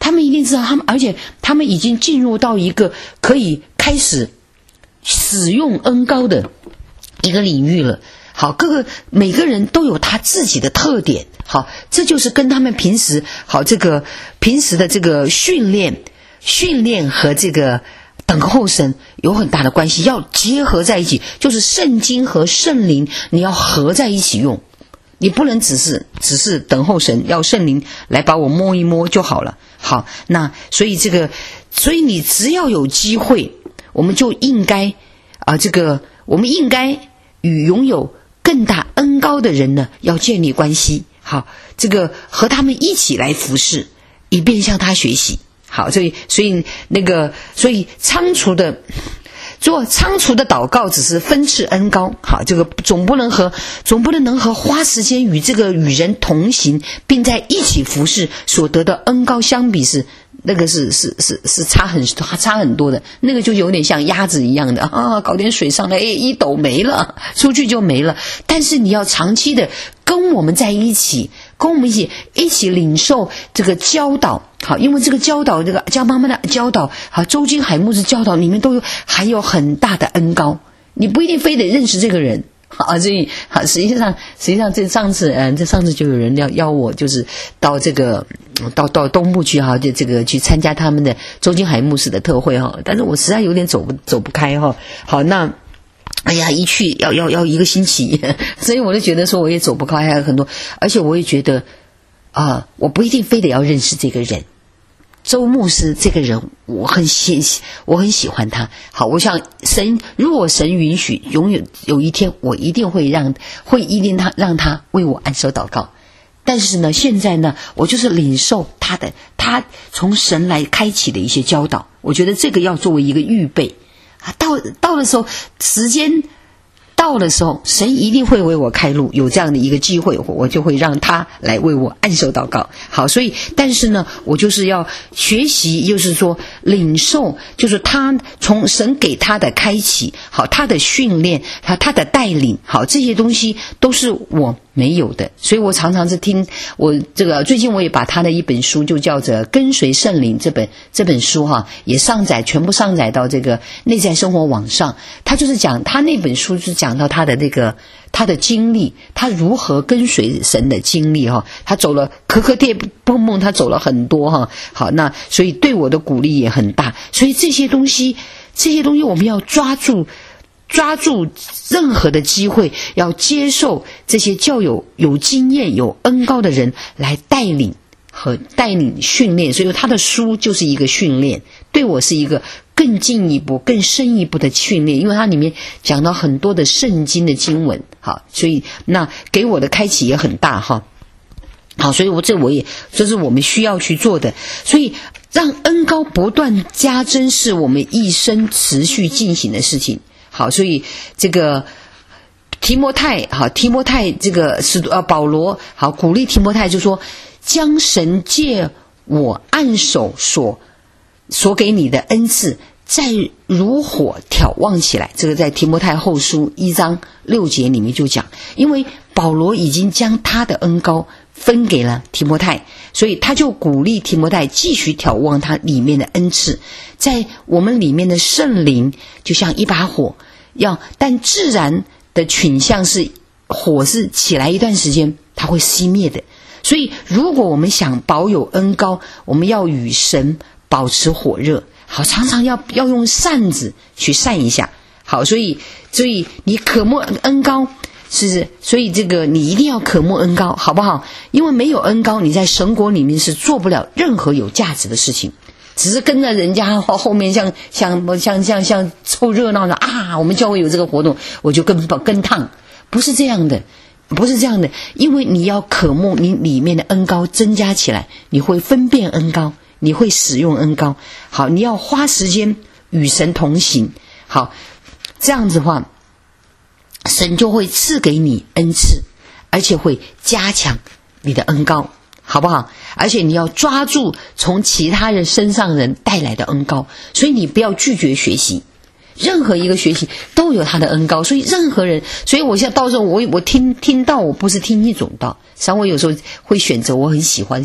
他们一定知道，他们而且他们已经进入到一个可以开始使用恩膏的一个领域了。好，各个每个人都有他自己的特点。好，这就是跟他们平时好这个平时的这个训练、训练和这个等候神有很大的关系，要结合在一起，就是圣经和圣灵你要合在一起用。你不能只是只是等候神，要圣灵来把我摸一摸就好了。好，那所以这个，所以你只要有机会，我们就应该啊、呃，这个我们应该与拥有更大恩膏的人呢，要建立关系。好，这个和他们一起来服侍，以便向他学习。好，所以所以那个所以仓促的。做仓促的祷告只是分赐恩膏，好，这个总不能和总不能能和花时间与这个与人同行并在一起服侍所得的恩膏相比，是那个是是是是差很差很多的，那个就有点像鸭子一样的啊，搞点水上来，哎，一抖没了，出去就没了。但是你要长期的跟我们在一起，跟我们一起一起领受这个教导。好，因为这个教导，这个江妈妈的教导，好，周金海牧师教导里面都有含有很大的恩膏，你不一定非得认识这个人。好，所以好，实际上实际上这上次嗯，这上次就有人要邀我，就是到这个到到东部去哈，就这个去参加他们的周金海牧师的特会哈，但是我实在有点走不走不开哈。好，那哎呀，一去要要要一个星期，所以我就觉得说我也走不开，还有很多，而且我也觉得啊、呃，我不一定非得要认识这个人。周牧师这个人我很喜我很喜欢他。好，我想神如果神允许，永远有一天我一定会让会一定他让他为我按手祷告。但是呢，现在呢，我就是领受他的他从神来开启的一些教导，我觉得这个要作为一个预备啊，到到的时候时间到的时候，神一定会为我开路，有这样的一个机会，我就会让他来为我按手祷告。好，所以但是呢，我就是要学习，就是说领受，就是他从神给他的开启，好，他的训练，他他的带领，好，这些东西都是我没有的。所以我常常是听我这个最近我也把他的一本书就叫着跟随圣灵这本这本书哈，也上载全部上载到这个内在生活网上。他就是讲他那本书就是讲到他的那个他的经历，他如何跟随神的经历哈，他走了磕磕跌碰碰，他走了很多哈。好，那所以对我的鼓励也很大。所以这些东西这些东西我们要抓住抓住任何的机会，要接受这些较有有经验有恩膏的人来带领和带领训练。所以他的书就是一个训练，对我是一个更进一步更深一步的训练，因为它里面讲到很多的圣经的经文。好，所以那给我的开启也很大哈。好，所以我这我也这是我们需要去做的。所以让恩膏不断加增是我们一生持续进行的事情。好，所以这个提摩太，好，提摩太这个是呃保罗，好，鼓励提摩太就说，将神借我按手所所给你的恩赐，再如火挑旺起来。这个在提摩太后书一章六节里面就讲，因为保罗已经将他的恩膏分给了提摩太，所以他就鼓励提摩太继续挑旺他里面的恩赐。在我们里面的圣灵就像一把火，要但自然的倾向是火是起来一段时间它会熄灭的。所以如果我们想保有恩膏，我们要与神保持火热。好，常常要要用扇子去扇一下。好，所以所以你渴慕恩膏，是所以这个你一定要渴慕恩膏，好不好？因为没有恩膏，你在神国里面是做不了任何有价值的事情，只是跟着人家后面像像像像像凑热闹的啊，我们教会有这个活动，我就跟跟烫，不是这样的，不是这样的。因为你要渴慕你里面的恩膏增加起来，你会分辨恩膏，你会使用恩膏。好，你要花时间与神同行。好，这样子的话，神就会赐给你恩赐，而且会加强你的恩膏，好不好？而且你要抓住从其他人身上人带来的恩膏，所以你不要拒绝学习。任何一个学习都有他的恩膏，所以任何人，所以我现在到时候我我听听到，我不是听一种道，像我有时候会选择我很喜欢像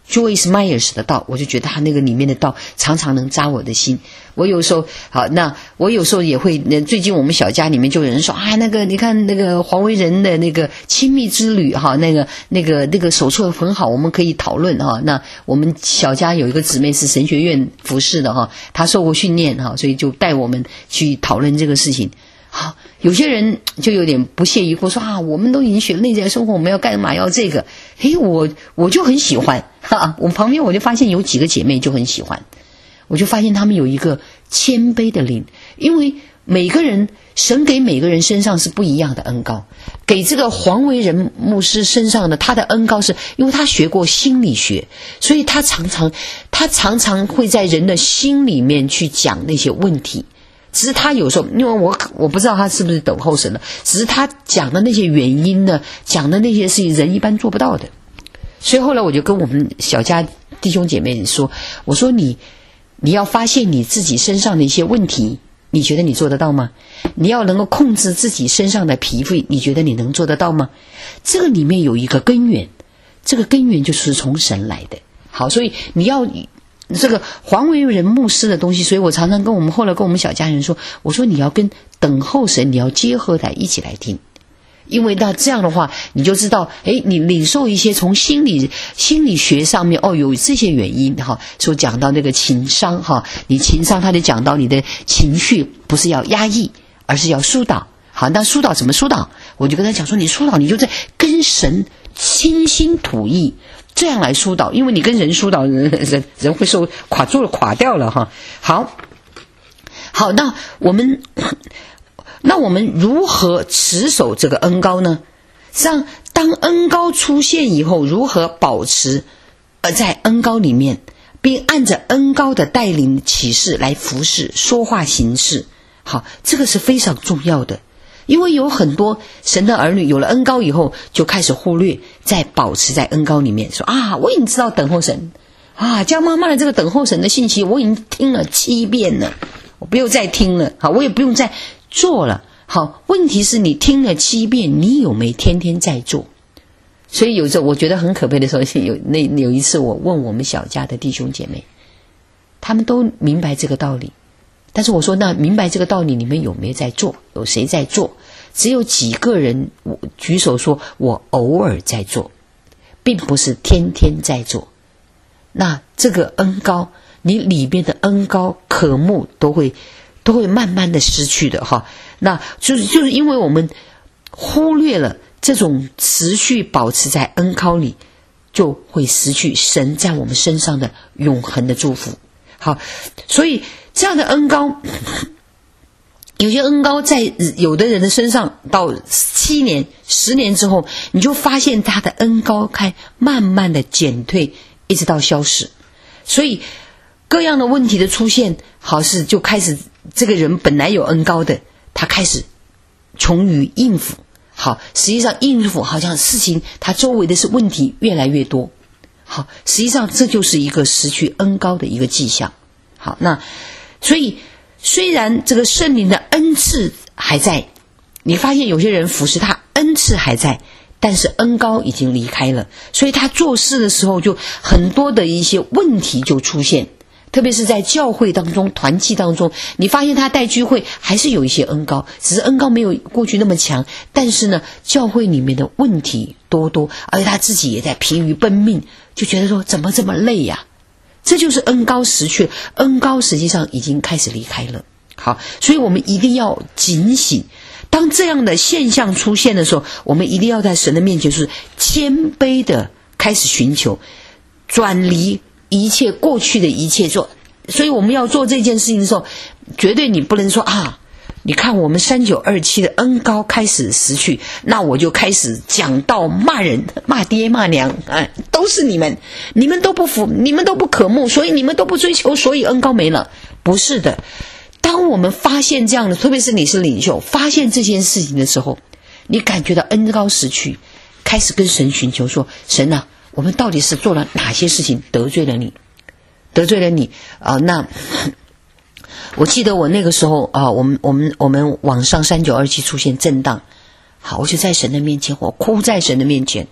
Joyce Myers 的道，我就觉得他那个里面的道常常能扎我的心。我有时候好，那我有时候也会，最近我们小家里面就有人说啊，那个你看那个黄维仁的那个亲密之旅哈，那个那个那个手册很好，我们可以讨论哈。那我们小家有一个姊妹是神学院服侍的哈，她受过训练哈，所以就带我们去讨论这个事情。好，有些人就有点不屑一顾，说啊，我们都已经学内在生活，我们要干嘛要这个？诶，我我就很喜欢哈，我旁边我就发现有几个姐妹就很喜欢，我就发现她们有一个谦卑的灵，因为每个人神给每个人身上是不一样的恩膏，给这个黄维仁牧师身上的他的恩膏是因为他学过心理学，所以他常常他常常会在人的心里面去讲那些问题。只是他有时候，因为我我不知道他是不是等候神了，只是他讲的那些原因呢，讲的那些事情人一般做不到的。所以后来我就跟我们小家弟兄姐妹说，我说你你要发现你自己身上的一些问题，你觉得你做得到吗？你要能够控制自己身上的皮肤，你觉得你能做得到吗？这个里面有一个根源，这个根源就是从神来的。好，所以你要这个黄维仁牧师的东西，所以我常常跟我们后来跟我们小家人说，我说你要跟等候神，你要结合来一起来听，因为那这样的话，你就知道，诶，你领受一些从心理心理学上面哦有这些原因哈，说讲到那个情商哈，你情商他就讲到你的情绪不是要压抑，而是要疏导。好，那疏导怎么疏导？我就跟他讲说，你疏导你就在跟神倾心吐意。这样来疏导，因为你跟人疏导，人人人会受垮住了，垮掉了哈。好，好，那我们那我们如何持守这个恩膏呢？实际上，当恩膏出现以后，如何保持呃在恩膏里面，并按着恩膏的带领启示来服侍、说话、行事，好，这个是非常重要的。因为有很多神的儿女有了恩膏以后，就开始忽略在保持在恩膏里面，说啊，我已经知道等候神啊，江妈妈的这个等候神的信息我已经听了七遍了，我不用再听了，好，我也不用再做了。好，问题是你听了七遍，你有没有天天在做？所以有时候我觉得很可悲的时候，有那有一次我问我们小家的弟兄姐妹，他们都明白这个道理。但是我说，那明白这个道理，你们有没有在做？有谁在做？只有几个人举手说我偶尔在做，并不是天天在做。那这个恩膏，你里边的恩膏渴慕都会都会慢慢的失去的哈。那就是就是因为我们忽略了这种持续保持在恩膏里，就会失去神在我们身上的永恒的祝福。好，所以这样的恩膏，有些恩膏在有的人的身上到七年十年之后，你就发现他的恩膏开慢慢的减退，一直到消失。所以各样的问题的出现，好是就开始这个人本来有恩膏的，他开始穷于应付。好，实际上应付好像事情他周围的是问题越来越多。好，实际上这就是一个失去恩膏的一个迹象。好，那所以虽然这个圣灵的恩赐还在，你发现有些人服侍他恩赐还在，但是恩膏已经离开了，所以他做事的时候就很多的一些问题就出现。特别是在教会当中团契当中，你发现他带聚会还是有一些恩膏，只是恩膏没有过去那么强，但是呢教会里面的问题多多，而且他自己也在疲于奔命，就觉得说怎么这么累呀、啊、这就是恩膏失去，恩膏实际上已经开始离开了。好，所以我们一定要警醒，当这样的现象出现的时候，我们一定要在神的面前是谦卑的开始寻求，转离一切过去的一切做。所以我们要做这件事情的时候，绝对你不能说啊，你看我们三九二七的恩膏开始失去，那我就开始讲道骂人骂爹骂娘啊，都是你们你们都不服，你们都不渴慕，所以你们都不追求，所以恩膏没了。不是的，当我们发现这样的，特别是你是领袖，发现这件事情的时候，你感觉到恩膏失去，开始跟神寻求说，神啊，我们到底是做了哪些事情得罪了你得罪了你啊、呃？那我记得我那个时候啊、呃，我们我们我们网上三九二七出现震荡，好，我就在神的面前，我哭在神的面前，我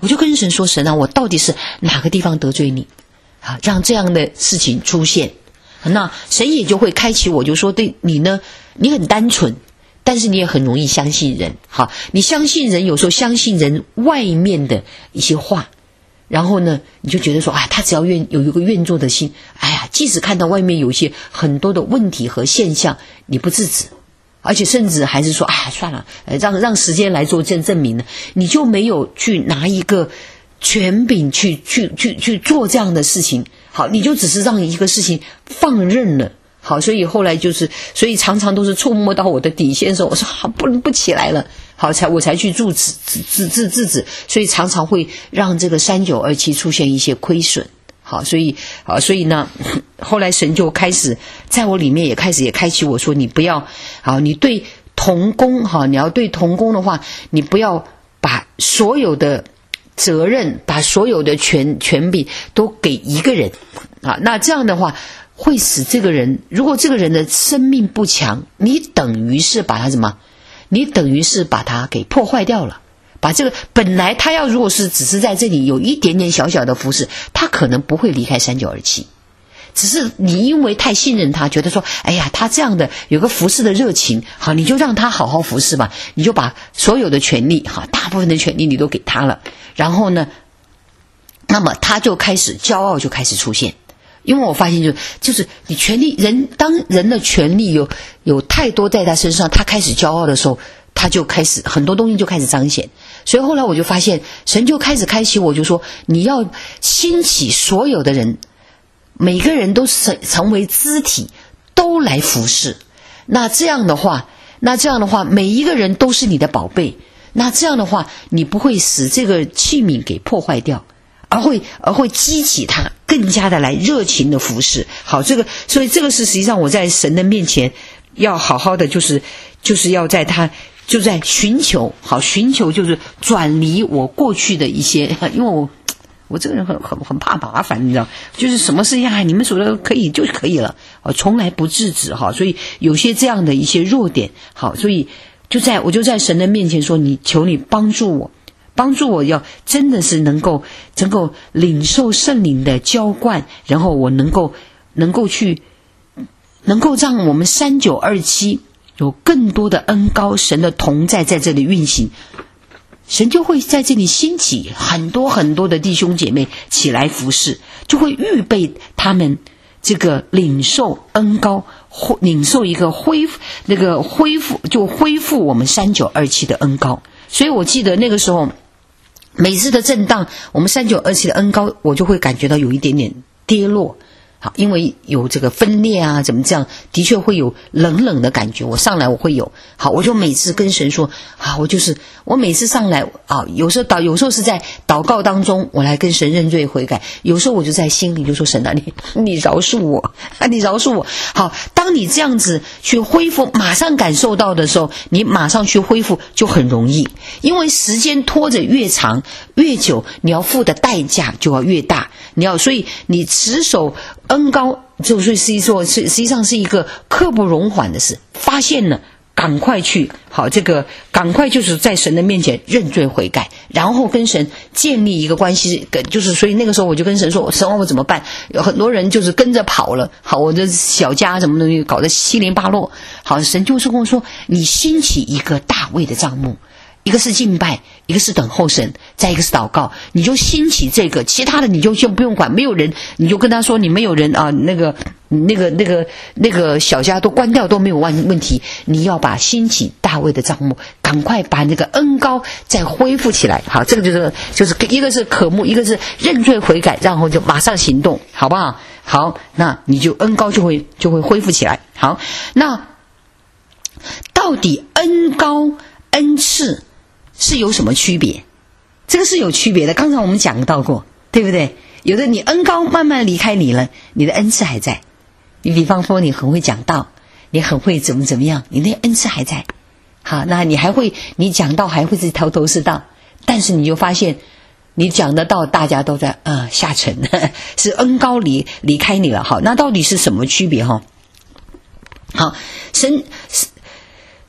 我就跟神说，神啊，我到底是哪个地方得罪你啊，让这样的事情出现。那神也就会开启我，就说对你呢，你很单纯，但是你也很容易相信人。好，你相信人，有时候相信人外面的一些话，然后呢你就觉得说，哎，他只要愿有一个愿做的心，哎呀，即使看到外面有一些很多的问题和现象，你不制止，而且甚至还是说，哎，算了，让让时间来做证证明呢，你就没有去拿一个权柄去去去去做这样的事情。好，你就只是让一个事情放任了。好，所以后来就是，所以常常都是触摸到我的底线的时候，我说好，不能不起来了，好，才我才去制止制制制制止，所以常常会让这个三九二七出现一些亏损。好，所以啊，所以呢，后来神就开始在我里面也开始也开启我说，你不要，好，你对同工，好，你要对同工的话，你不要把所有的责任，把所有的权权柄都给一个人啊，那这样的话会使这个人，如果这个人的生命不强，你等于是把他什么？你等于是把他给破坏掉了。把这个本来他要如果是只是在这里有一点点小小的服侍，他可能不会离开三九二七。只是你因为太信任他，觉得说，哎呀，他这样的有个服侍的热情，好，你就让他好好服侍吧，你就把所有的权利，好，大部分的权利你都给他了，然后呢，那么他就开始骄傲就开始出现。因为我发现就就是你权利人，当人的权利有有太多在他身上，他开始骄傲的时候，他就开始很多东西就开始彰显。所以后来我就发现，神就开始开启我，就说你要兴起所有的人，每个人都成成为肢体，都来服侍。那这样的话，那这样的话，每一个人都是你的宝贝。那这样的话，你不会使这个器皿给破坏掉，而会而会激起他更加的来热情的服侍。好，这个所以这个是实际上我在神的面前要好好的，就是就是要在他就在寻求，好，寻求就是转离我过去的一些，因为我我这个人很很很怕麻烦，你知道，就是什么事情啊，你们说的可以就可以了，我从来不制止哈，所以有些这样的一些弱点，好，所以就在我就在神的面前说，你求你帮助我。帮助我要真的是能够能够领受圣灵的浇灌，然后我能够能够去能够让我们三九二七有更多的恩膏，神的同在在这里运行，神就会在这里兴起很多很多的弟兄姐妹起来服侍，就会预备他们这个领受恩膏，领受一个恢复那个恢复就恢复我们三九二七的恩膏。所以我记得那个时候每次的震荡，我们三九二七的恩膏，我就会感觉到有一点点跌落。好，因为有这个分裂啊，怎么这样，的确会有冷冷的感觉。我上来我会有，好，我就每次跟神说，啊，我就是我每次上来啊，有时候祷，有时候是在祷告当中，我来跟神认罪悔改；有时候我就在心里就说，神啊，你你饶恕我，啊，你饶恕我。好，当你这样子去恢复，马上感受到的时候，你马上去恢复就很容易，因为时间拖着越长越久，你要付的代价就要越大。你要，所以你持守恩膏，就是实际说，实际上是一个刻不容缓的事。发现了，赶快去，好，这个赶快就是在神的面前认罪悔改，然后跟神建立一个关系。就是所以那个时候我就跟神说，神啊，我怎么办？有很多人就是跟着跑了，好，我的小家什么东西搞得七零八落。好，神就是跟我说，你兴起一个大卫的帐幕。一个是敬拜，一个是等候神，再一个是祷告，你就兴起这个，其他的你就先不用管，没有人你就跟他说，你没有人啊，那个那个那个那个小家都关掉都没有问问题，你要把兴起大卫的帐幕，赶快把那个恩膏再恢复起来。好，这个就是就是一个是渴慕，一个是认罪悔改，然后就马上行动，好不好？好，那你就恩膏就会就会恢复起来。好，那到底恩膏恩赐是有什么区别？这个是有区别的，刚才我们讲到过，对不对？有的你恩膏慢慢离开你了，你的恩赐还在。你比方说你很会讲道，你很会怎么怎么样，你那恩赐还在。好，那你还会，你讲道还会是头头是道，但是你就发现你讲得到，大家都在呃下沉，是恩膏离离开你了。好，那到底是什么区别哈？好，神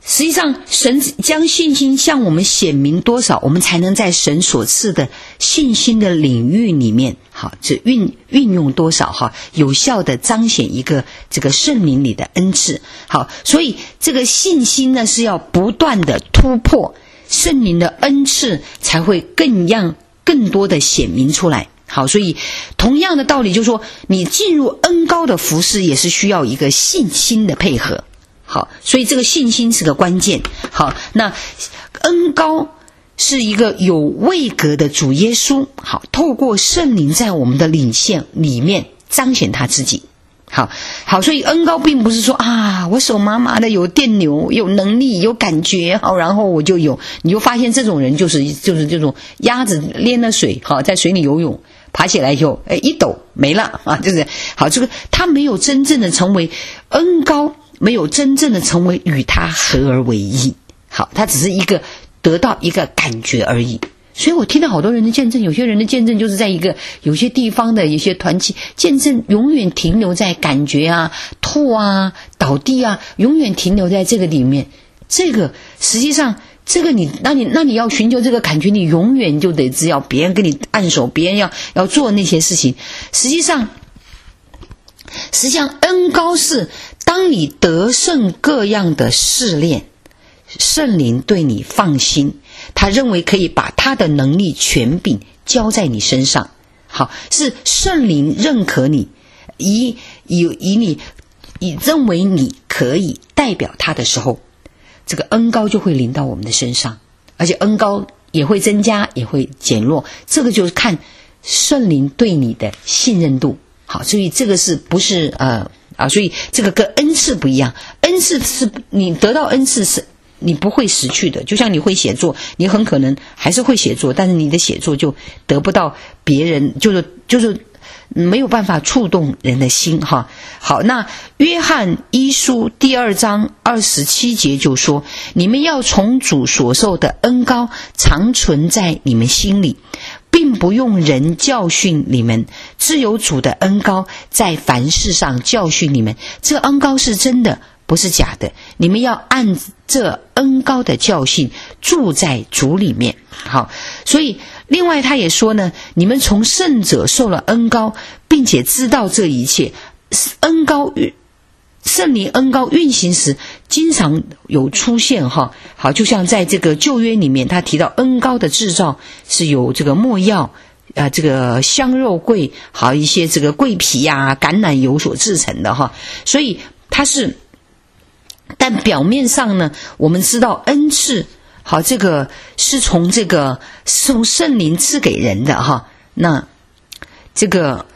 实际上神将信心向我们显明多少，我们才能在神所赐的信心的领域里面，好，这运运用多少哈，有效的彰显一个这个圣灵里的恩赐。好，所以这个信心呢是要不断的突破，圣灵的恩赐才会更让更多的显明出来。好，所以同样的道理就是说，你进入恩膏的服事也是需要一个信心的配合。好，所以这个信心是个关键。好，那恩膏是一个有位格的主耶稣，好，透过圣灵在我们的领线里面彰显他自己。好好，所以恩膏并不是说啊，我手麻麻的有电流，有能力，有感觉，好，然后我就有，你就发现这种人就是就是这种鸭子淹了水，好，在水里游泳，爬起来以后，哎，一抖没了啊，就是好，这个他没有真正的成为恩膏，没有真正的成为与他合而为一。好，他只是一个得到一个感觉而已。所以我听到好多人的见证，有些人的见证就是在一个有些地方的有些团体见证永远停留在感觉啊、吐啊、倒地啊，永远停留在这个里面。这个实际上这个你那你那你要寻求这个感觉，你永远就得只要别人给你按手，别人要要做那些事情。实际上实际上恩膏是当你得胜各样的试炼，圣灵对你放心，他认为可以把他的能力权柄交在你身上。好，是圣灵认可你，以以以你以认为你可以代表他的时候，这个恩膏就会临到我们的身上，而且恩膏也会增加也会减弱，这个就是看圣灵对你的信任度。好，所以这个是不是呃啊？所以这个跟恩赐不一样，恩赐是你得到恩赐是你不会失去的，就像你会写作，你很可能还是会写作，但是你的写作就得不到别人，就是就是没有办法触动人的心哈。好，那约翰一书第二章二十七节就说，你们要从主所受的恩膏常存在你们心里，并不用人教训你们，只有主的恩膏在凡事上教训你们。这恩膏是真的，不是假的，你们要按这恩膏的教训住在主里面。好，所以另外他也说呢，你们从圣者受了恩膏，并且知道这一切。恩膏圣灵恩膏运行时经常有出现哈，好，就像在这个旧约里面他提到恩膏的制造是由这个没药呃，这个香肉桂，好一些这个桂皮啊、橄榄油所制成的哈，所以它是，但表面上呢，我们知道恩赐，好，这个是从这个是从圣灵赐给人的哈，那这个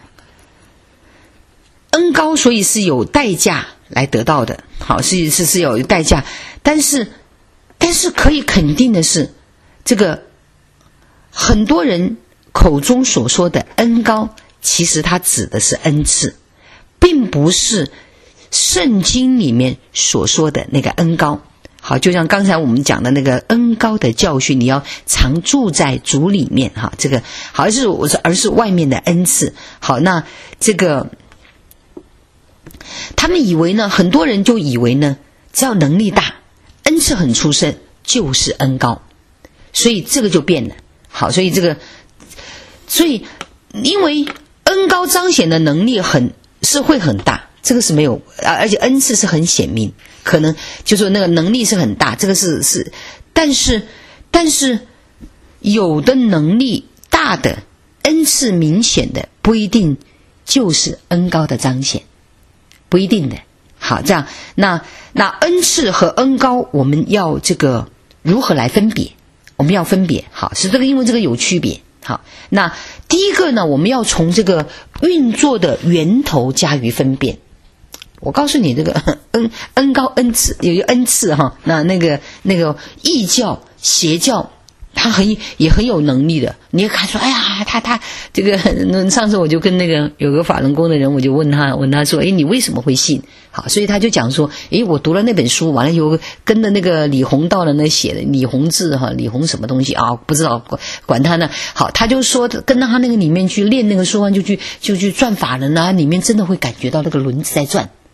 恩膏所以是有代价来得到的，好，是是是有代价，但是但是可以肯定的是，这个很多人口中所说的恩膏，其实它指的是恩赐，并不是圣经里面所说的那个恩膏。好，就像刚才我们讲的那个恩膏的教训，你要常住在主里面哈，这个好像是我是而是外面的恩赐。好，那这个他们以为呢，很多人就以为呢，只要能力大，恩赐很出色就是恩膏，所以这个就变了。好，所以这个所以因为恩膏彰显的能力很是会很大，这个是没有，而且恩赐是很显明，可能就说那个能力是很大，这个是是，但是但是有的能力大的恩赐明显的不一定就是恩膏的彰显，不一定的。好，这样那那恩赐和恩膏我们要这个如何来分别？我们要分别，好，是这个因为这个有区别。好，那第一个呢，我们要从这个运作的源头加以分辨。我告诉你，这个恩恩膏恩赐有一个恩赐哈，那那个那个异教邪教，他很也很有能力的。你也看说，哎呀，他他这个上次我就跟那个有个法轮功的人，我就问他问他说，哎，你为什么会信？好，所以他就讲说，哎，我读了那本书，完了有跟着那个李洪道的那写的李洪志哈，李洪什么东西啊，不知道管管他呢。好，他就说跟到他那个里面去练那个书完就去就去转法轮啊，里面真的会感觉到那个轮子在转。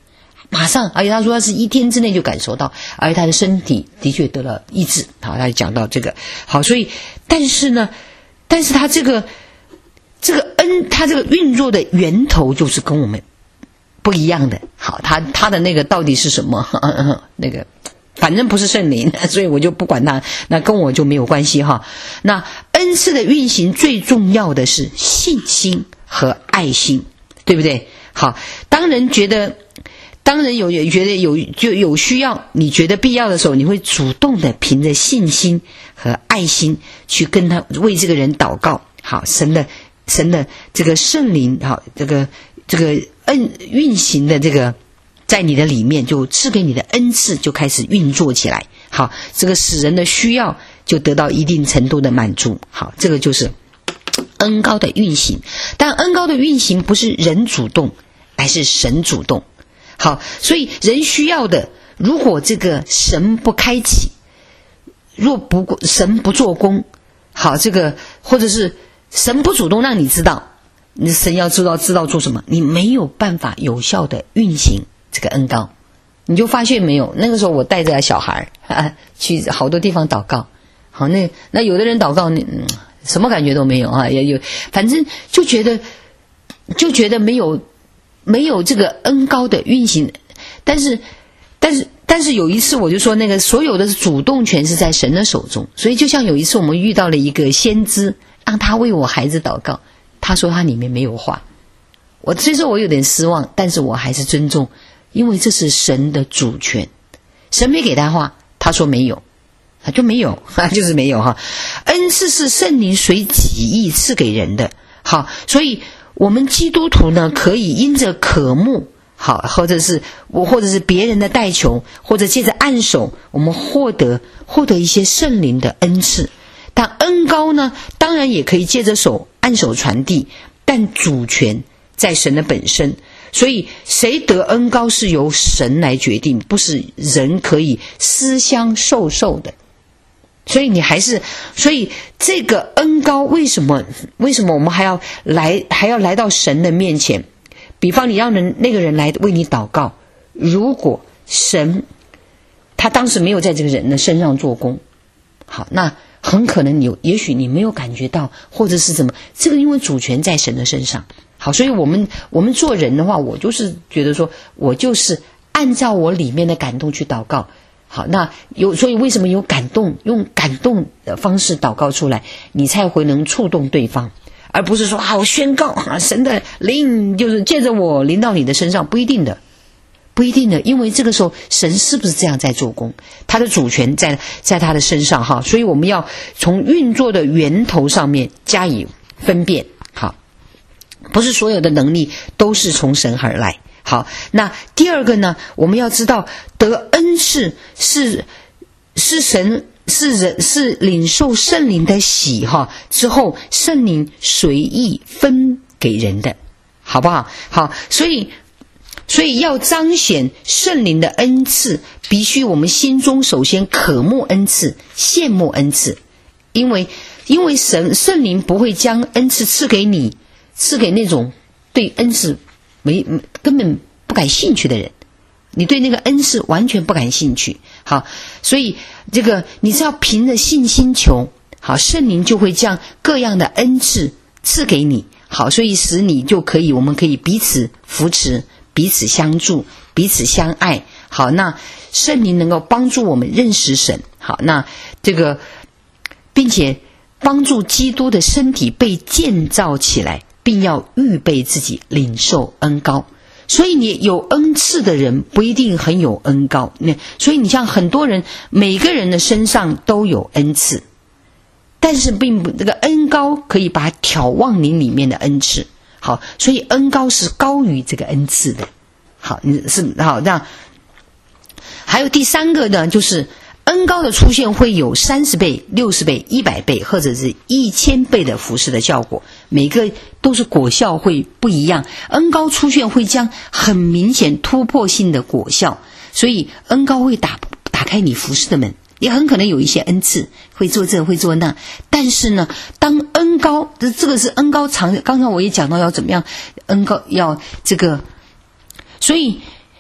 马上，而且他说他是一天之内就感受到，而且他的身体的确得了医治。好，他就讲到这个。好，所以但是呢，但是他这个这个恩，他这个运作的源头就是跟我们不一样的。好，他他的那个到底是什么？呵呵那个反正不是圣灵，所以我就不管他，那跟我就没有关系哈。那恩赐的运行最重要的是信心和爱心，对不对？好，当人觉得。当然有觉得有就有需要，你觉得必要的时候，你会主动的凭着信心和爱心去跟他为这个人祷告。好，神的神的这个圣灵，好，这个这个恩运行的这个在你的里面，就赐给你的恩赐就开始运作起来。好，这个使人的需要就得到一定程度的满足。好，这个就是恩膏的运行。但恩膏的运行不是人主动，而是神主动。好，所以人需要的，如果这个神不开启，若不神不做工，好，这个或者是神不主动让你知道，你神要知道知道做什么，你没有办法有效的运行这个恩膏。你就发现没有，那个时候我带着小孩啊去好多地方祷告，好，那那有的人祷告，嗯，什么感觉都没有啊，也有，反正就觉得就觉得没有。没有这个恩膏的运行，但是但是但是有一次我就说，那个所有的主动权是在神的手中。所以就像有一次我们遇到了一个先知，让他为我孩子祷告，他说他里面没有话，我虽说我有点失望，但是我还是尊重，因为这是神的主权，神没给他话，他说没有，他就没有，就是没有哈。恩赐是圣灵随己意赐给人的。好，所以我们基督徒呢，可以因着渴慕，好，或者是我，或者是别人的代求，或者借着按手，我们获得获得一些圣灵的恩赐。但恩膏呢，当然也可以借着手按手传递，但主权在神的本身。所以谁得恩膏是由神来决定，不是人可以私相授受的。所以你还是，所以这个恩膏为什么为什么我们还要来还要来到神的面前？比方你让人那个人来为你祷告，如果神他当时没有在这个人的身上做工，好，那很可能你有也许你没有感觉到，或者是怎么，这个因为主权在神的身上。好，所以我们我们做人的话，我就是觉得说我就是按照我里面的感动去祷告。好，那有，所以为什么有感动，用感动的方式祷告出来，你才会能触动对方，而不是说啊，我宣告啊，神的灵就是借着我临到你的身上，不一定的，不一定的，因为这个时候神是不是这样在做工，他的主权在在他的身上哈，所以我们要从运作的源头上面加以分辨。好，不是所有的能力都是从神而来。好，那第二个呢，我们要知道得恩赐是是神是人是领受圣灵的喜哈之后，圣灵随意分给人的，好不好？好，所以所以要彰显圣灵的恩赐，必须我们心中首先渴慕恩赐，羡慕恩赐，因为因为神圣灵不会将恩赐赐给你，赐给那种对恩赐没根本不感兴趣的人，你对那个恩赐完全不感兴趣。好，所以这个你是要凭着信心求，好，圣灵就会将各样的恩赐赐给你。好，所以使你就可以，我们可以彼此扶持，彼此相助，彼此相爱。好，那圣灵能够帮助我们认识神。好，那这个并且帮助基督的身体被建造起来，并要预备自己领受恩膏。所以你有恩赐的人不一定很有恩膏，所以你像很多人，每个人的身上都有恩赐，但是并不，这个恩膏可以把它挑旺你里面的恩赐。好，所以恩膏是高于这个恩赐的。好，你是好，这样还有第三个呢，就是恩膏的出现会有三十倍、六十倍、一百倍或者是一千倍的服侍的效果，每个都是果效会不一样。恩膏出现会将很明显突破性的果效，所以恩膏会打打开你服侍的门。也很可能有一些恩赐会做这会做那，但是呢，当恩膏这个是恩膏常，刚刚我也讲到要怎么样，恩膏要这个，所以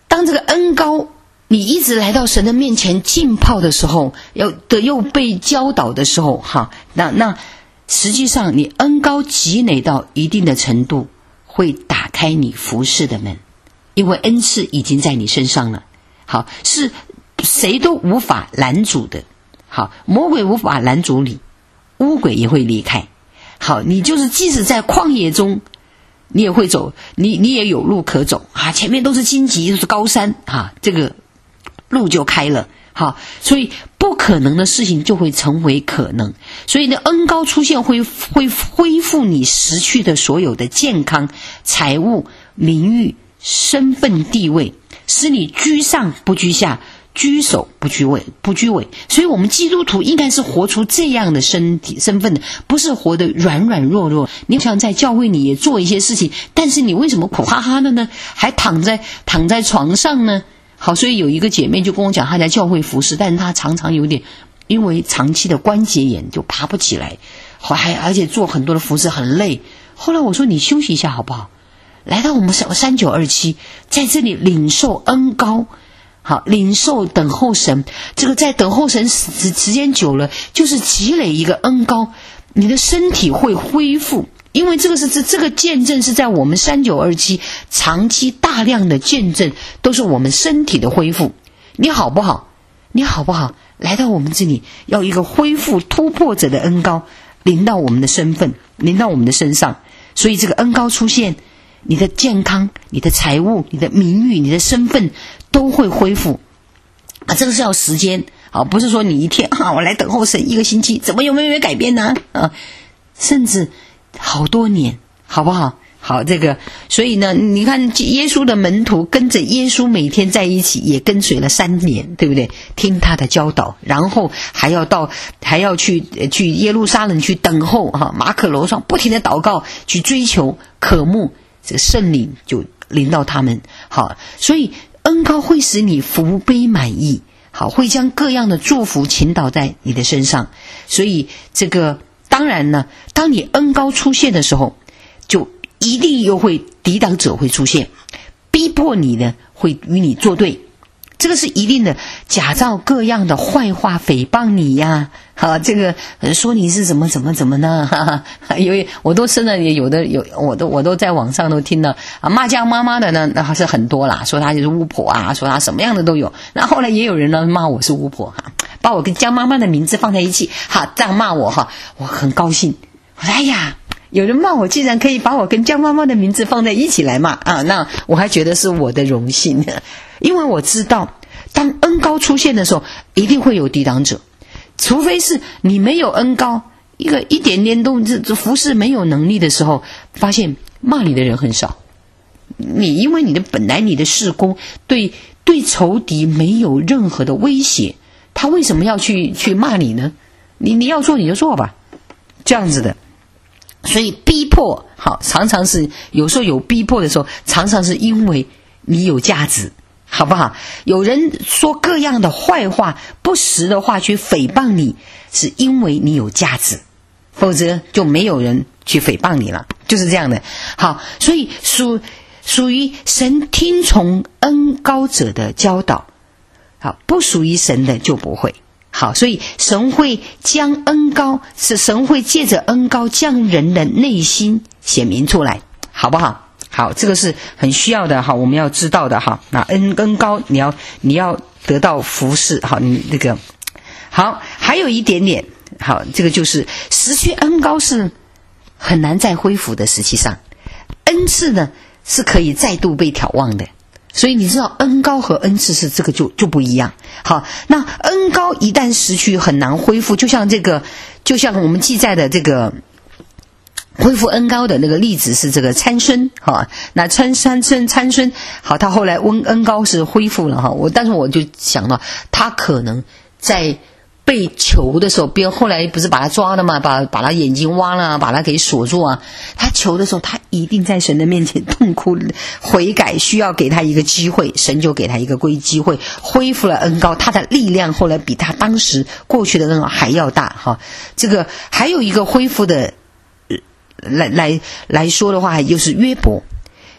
当这个恩膏你一直来到神的面前浸泡的时候，要的又被教导的时候，哈，那那实际上你恩膏积累到一定的程度，会打开你服事的门，因为恩赐已经在你身上了。好，是谁都无法拦阻的。好，魔鬼无法拦阻你，污鬼也会离开。好，你就是即使在旷野中，你也会走，你你也有路可走啊！前面都是荆棘，都是高山啊，这个路就开了。好，所以不可能的事情就会成为可能。所以呢，恩膏出现会会恢复你失去的所有的健康、财物、名誉、身份、地位，使你居上不居下，居首不居尾，不居尾。所以我们基督徒应该是活出这样的身体身份的，不是活得软软弱弱。你想在教会你也做一些事情，但是你为什么苦哈哈的呢？还躺在躺在床上呢？好，所以有一个姐妹就跟我讲，她在教会服侍，但是她常常有点因为长期的关节炎就爬不起来，还而且做很多的服侍很累。后来我说你休息一下好不好？来到我们三九二七，在这里领受恩膏。好，领受等候神，这个在等候神时时间久了，就是积累一个恩膏，你的身体会恢复。因为这个是这这个见证是在我们三九二七长期大量的见证，都是我们身体的恢复。你好不好？你好不好？来到我们这里，要一个恢复突破者的恩膏临到我们的身份，临到我们的身上。所以这个恩膏出现，你的健康、你的财物、你的名誉、你的身份都会恢复啊！这个是要时间啊，不是说你一天啊，我来等候神一个星期，怎么有没有改变呢？啊，甚至好多年，好不好？好，这个，所以呢，你看耶稣的门徒跟着耶稣每天在一起，也跟随了三年，对不对？听他的教导，然后还要到，还要去去耶路撒冷去等候哈、啊，马可楼上不停的祷告，去追求渴慕，这个圣灵就临到他们。好，所以恩膏会使你福杯满溢，好，会将各样的祝福倾倒在你的身上。所以这个当然呢，当你恩膏出现的时候，就一定又会抵挡者会出现，逼迫你呢，会与你作对，这个是一定的。假造各样的坏话诽谤你呀，啊，这个说你是怎么怎么怎么呢？哈哈，因为我都真的也有的有，我都我都在网上都听到啊，骂江妈妈的呢，那还是很多啦，说她就是巫婆啊，说她什么样的都有。那后来也有人呢骂我是巫婆哈，把我跟江妈妈的名字放在一起，哈，这样骂我哈，我很高兴。我说哎呀。有人骂我竟然可以把我跟江妈妈的名字放在一起来骂啊，那我还觉得是我的荣幸，因为我知道当恩膏出现的时候一定会有抵挡者，除非是你没有恩膏，一个一点点都这服侍没有能力的时候，发现骂你的人很少。你因为你的本来你的事工对对仇敌没有任何的威胁，他为什么要去去骂你呢？你你要做你就做吧，这样子的。所以逼迫好，常常是有时候有逼迫的时候，常常是因为你有价值，好不好？有人说各样的坏话、不实的话去诽谤你，是因为你有价值，否则就没有人去诽谤你了，就是这样的。好，所以属属于神听从恩膏者的教导，好，不属于神的就不会。好，所以神会将恩膏，是神会借着恩膏将人的内心显明出来，好不好？好，这个是很需要的哈，我们要知道的哈。那恩恩膏，你要你要得到服侍，好，你这个好，还有一点点，好，这个就是失去恩膏是很难再恢复的，实际上恩赐呢是可以再度被眺望的。所以你知道恩膏和恩赐是这个就就不一样。好，那恩膏一旦失去很难恢复，就像这个就像我们记载的这个恢复恩膏的那个例子是这个参孙哈，那参参孙参孙好，他后来恩恩膏是恢复了哈，我但是我就想到他可能在被囚的时候，别人后来不是把他抓了吗？把把他眼睛挖了，把他给锁住啊。他囚的时候，他一定在神的面前痛哭悔改，需要给他一个机会，神就给他一个归机会，恢复了恩膏，他的力量后来比他当时过去的恩膏还要大哈。这个还有一个恢复的来来来说的话，就是约伯。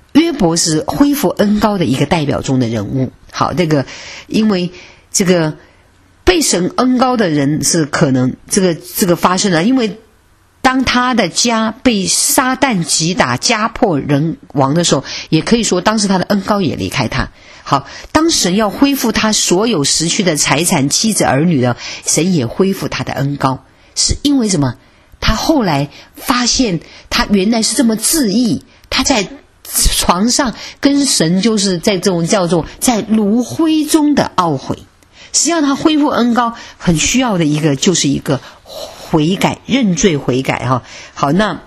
约伯是恢复恩膏的一个代表中的人物。好，这个因为这个被神恩膏的人是可能这个这个发生了，因为当他的家被撒旦击打家破人亡的时候，也可以说当时他的恩膏也离开他。好，当神要恢复他所有失去的财产、妻子儿女的，神也恢复他的恩膏，是因为什么？他后来发现他原来是这么自义，他在床上跟神就是在这种叫做在炉灰中的懊悔。实际上他恢复恩膏很需要的一个就是一个悔改，认罪悔改哈。好，那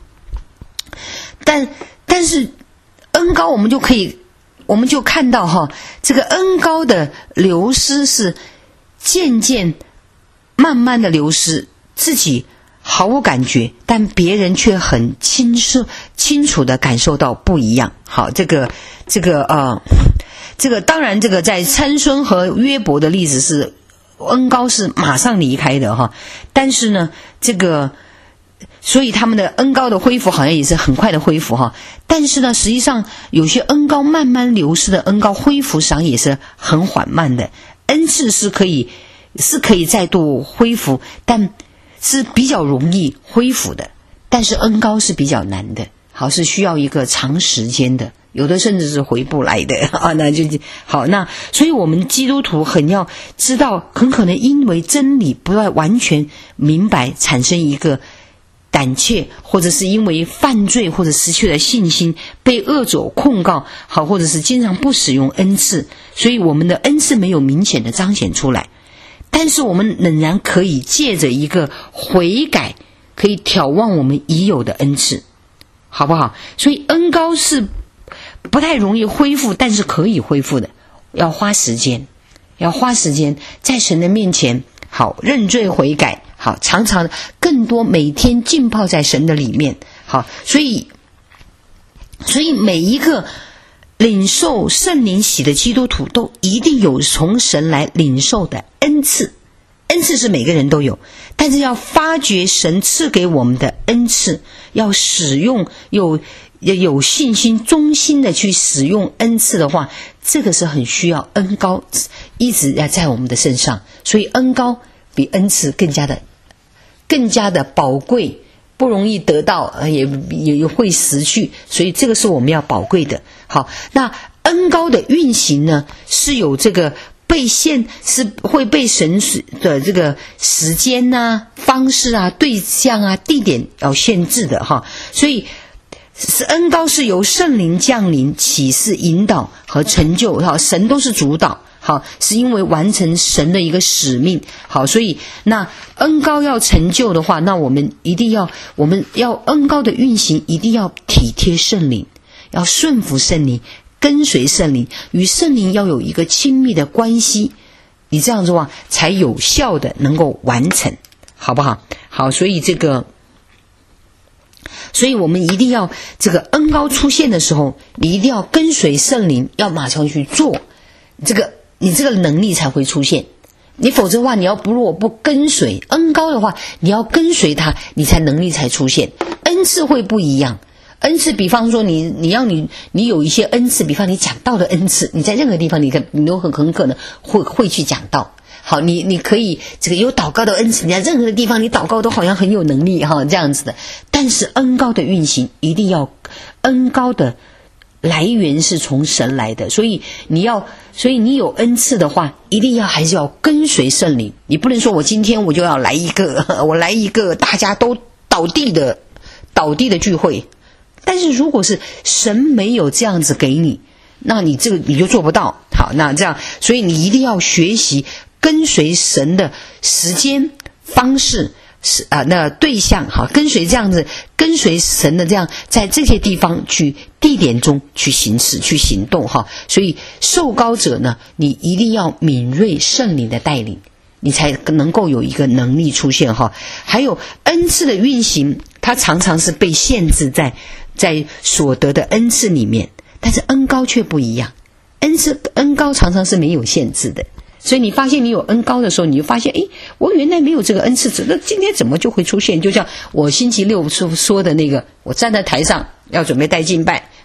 但但是恩膏我们就可以我们就看到哈，这个恩膏的流失是渐渐慢慢的流失，自己毫无感觉，但别人却很清楚清楚的感受到不一样。好，这个这个呃，这个当然这个在参孙和约伯的例子是恩膏是马上离开的哈，但是呢，这个所以他们的恩膏的恢复好像也是很快的恢复哈。但是呢，实际上有些恩膏慢慢流失的恩膏恢复上也是很缓慢的。恩赐是可以是可以再度恢复，但是比较容易恢复的，但是恩膏是比较难的，好，是需要一个长时间的，有的甚至是回不来的啊。那就好，那所以我们基督徒很要知道，很可能因为真理不要完全明白，产生一个胆怯，或者是因为犯罪或者失去了信心，被恶者控告，好，或者是经常不使用恩赐，所以我们的恩赐没有明显的彰显出来。但是我们仍然可以借着一个悔改，可以眺望我们已有的恩赐，好不好？所以恩膏是不太容易恢复，但是可以恢复的，要花时间，要花时间在神的面前，好，认罪悔改，好，常常更多每天浸泡在神的里面，好，所以所以每一个领受圣灵洗的基督徒都一定有从神来领受的恩赐，恩赐是每个人都有，但是要发掘神赐给我们的恩赐，要使用，有有信心忠心的去使用恩赐的话，这个是很需要恩膏一直要在我们的身上。所以恩膏比恩赐更加的更加的宝贵，不容易得到，也也会失去，所以这个是我们要宝贵的。好，那恩膏的运行呢，是有这个被限，是会被神的这个时间啊、方式啊、对象啊、地点要限制的哈。所以是恩膏是由圣灵降临、启示、引导和成就哈，神都是主导。好，是因为完成神的一个使命。好，所以那恩膏要成就的话，那我们一定要我们要恩膏的运行一定要体贴圣灵，要顺服圣灵，跟随圣灵，与圣灵要有一个亲密的关系，你这样子的话才有效的能够完成，好不好？好，所以这个所以我们一定要这个恩膏出现的时候，你一定要跟随圣灵，要马上去做，这个你这个能力才会出现。你否则的话，你要不如果不跟随恩膏的话，你要跟随他，你才能力才出现。恩赐会不一样，恩赐比方说你你要你你有一些恩赐，比方你讲道的恩赐，你在任何地方你可你都很很可能会会去讲道。好，你你可以这个有祷告的恩赐，你在任何的地方你祷告都好像很有能力哈，这样子的。但是恩膏的运行一定要恩膏的来源是从神来的，所以你要所以你有恩赐的话，一定要还是要跟随圣灵。你不能说我今天我就要来一个我来一个大家都倒地的倒地的聚会，但是如果是神没有这样子给你，那你这个你就做不到。好，那这样所以你一定要学习跟随神的时间方式是啊，那对象好，跟随这样子，跟随神的这样，在这些地方去地点中去行事、去行动哈。所以受膏者呢，你一定要敏锐圣灵的带领，你才能够有一个能力出现哈。还有恩赐的运行，它常常是被限制在在所得的恩赐里面，但是恩膏却不一样，恩赐恩膏常常是没有限制的。所以你发现你有恩膏的时候，你就发现，诶，我原来没有这个恩赐，那今天怎么就会出现？就像我星期六说说的那个，我站在台上要准备带敬拜，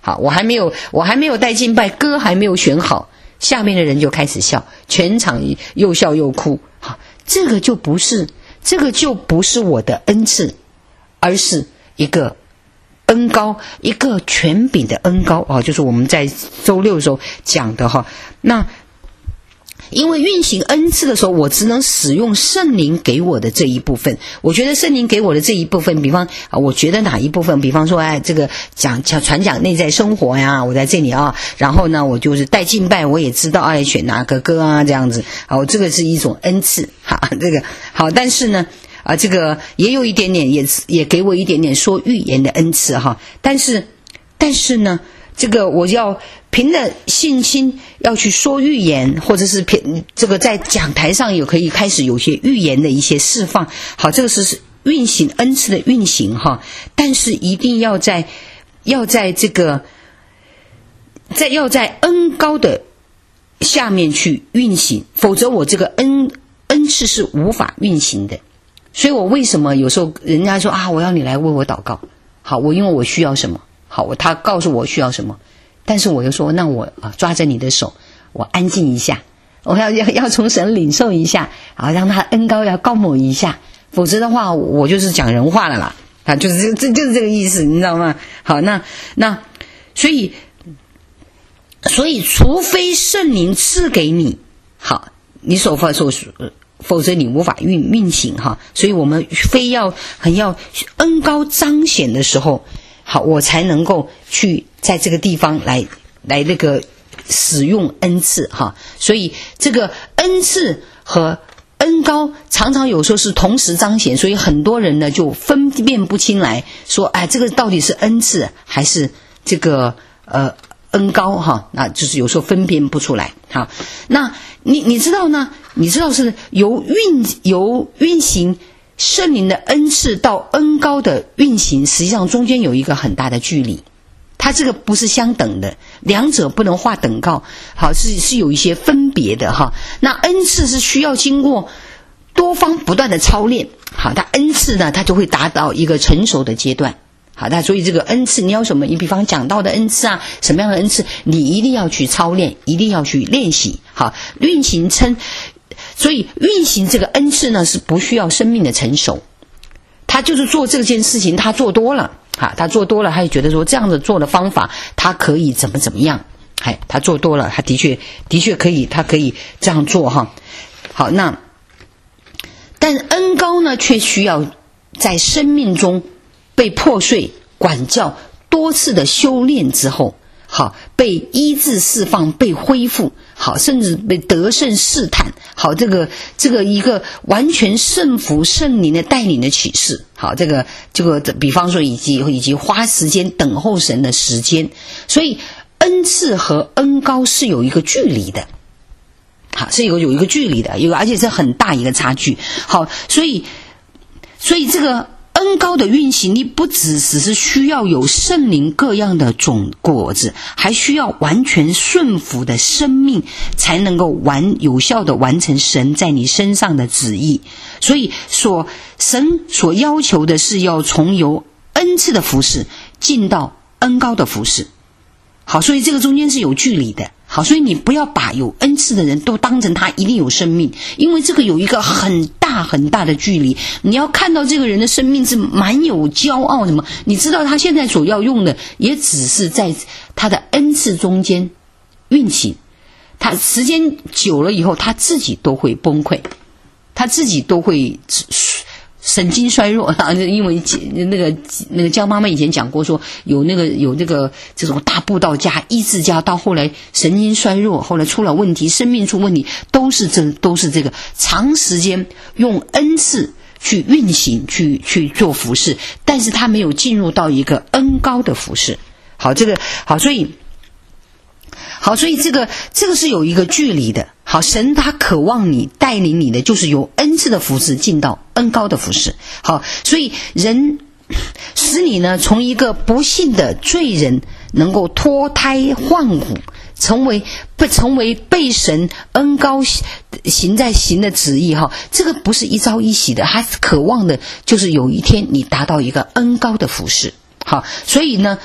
好，我还没有我还没有带敬拜，歌还没有选好，下面的人就开始笑，全场又笑又哭。好，这个就不是这个就不是我的恩赐，而是一个恩膏，一个权柄的恩膏啊，就是我们在周六的时候讲的哈。那因为运行恩赐的时候，我只能使用圣灵给我的这一部分。我觉得圣灵给我的这一部分，比方啊，我觉得哪一部分，比方说，哎，这个讲讲传讲内在生活呀，我在这里啊，然后呢，我就是带敬拜，我也知道哎，选哪个歌啊，这样子，好，这个是一种恩赐，哈，这个好，但是呢，啊，这个也有一点点，也也给我一点点说预言的恩赐哈，但是，但是呢。这个我要凭着信心要去说预言，或者是凭这个在讲台上也可以开始有些预言的一些释放。好，这个是运行恩赐的运行哈，但是一定要在要在这个在要在恩膏的下面去运行，否则我这个恩恩赐是无法运行的。所以我为什么有时候人家说啊，我要你来为我祷告，好，我因为我需要什么。好，我他告诉我需要什么，但是我又说，那我啊抓着你的手，我安静一下，我要要要从神领受一下，啊，让他恩膏要高某一下，否则的话，我就是讲人话了啦，啊，就是这这就是这个意思，你知道吗？好，那那所以所以，除非圣灵赐给你，好，你所发所否则你无法运运行哈，所以我们非要很要恩膏彰显的时候。好，我才能够去在这个地方来来那个使用恩赐哈，所以这个恩赐和恩膏常常有时候是同时彰显，所以很多人呢就分辨不清来说，哎，这个到底是恩赐还是这个呃恩膏哈，那就是有时候分辨不出来。好，那你你知道呢？你知道是由运由运行。圣灵的恩赐到恩膏的运行，实际上中间有一个很大的距离，它这个不是相等的，两者不能画等号，好，是是有一些分别的哈。那恩赐是需要经过多方不断的操练，好，它恩赐呢，它就会达到一个成熟的阶段，好，那所以这个恩赐你要什么？你比方讲到的恩赐啊，什么样的恩赐，你一定要去操练，一定要去练习，好，运行称。所以运行这个恩赐呢，是不需要生命的成熟，他就是做这件事情，他做多了，哈，他做多了，他就觉得说这样子做的方法，他可以怎么怎么样，哎，他做多了，他的确的确可以，他可以这样做哈。好，那但恩膏呢，却需要在生命中被破碎、管教、多次的修炼之后。好，被医治释放，被恢复，好，甚至被得胜试探，好，这个这个一个完全顺服圣灵的带领的启示，好，这个这个比方说以及以及花时间等候神的时间，所以恩赐和恩膏是有一个距离的，好，是有有一个距离的，有而且是很大一个差距，好，所以所以这个。恩膏的运行，你不只只是需要有圣灵各样的种果子，还需要完全顺服的生命，才能够完有效的完成神在你身上的旨意。所以所神所要求的是要从由恩赐的服事进到恩膏的服事。好，所以这个中间是有距离的。好，所以你不要把有恩赐的人都当成他一定有生命，因为这个有一个很大很大的距离。你要看到这个人的生命是蛮有骄傲的嘛，你知道他现在所要用的也只是在他的恩赐中间运行，他时间久了以后他自己都会崩溃，他自己都会神经衰弱，因为那个那个江妈妈以前讲过说，有那个有那个这种大布道家、医治家，到后来神经衰弱，后来出了问题，生命出问题，都是这都是这个长时间用恩赐去运行、去去做服事，但是他没有进入到一个恩膏的服事。好，这个好，所以。好，所以这个这个是有一个距离的。好，神他渴望你带领你的就是由恩赐的服事进到恩膏的服事。好，所以人使你呢从一个不幸的罪人能够脱胎换骨，成为不成为被神恩膏行在行的旨意哈，这个不是一朝一夕的，他渴望的就是有一天你达到一个恩膏的服事。好，所以呢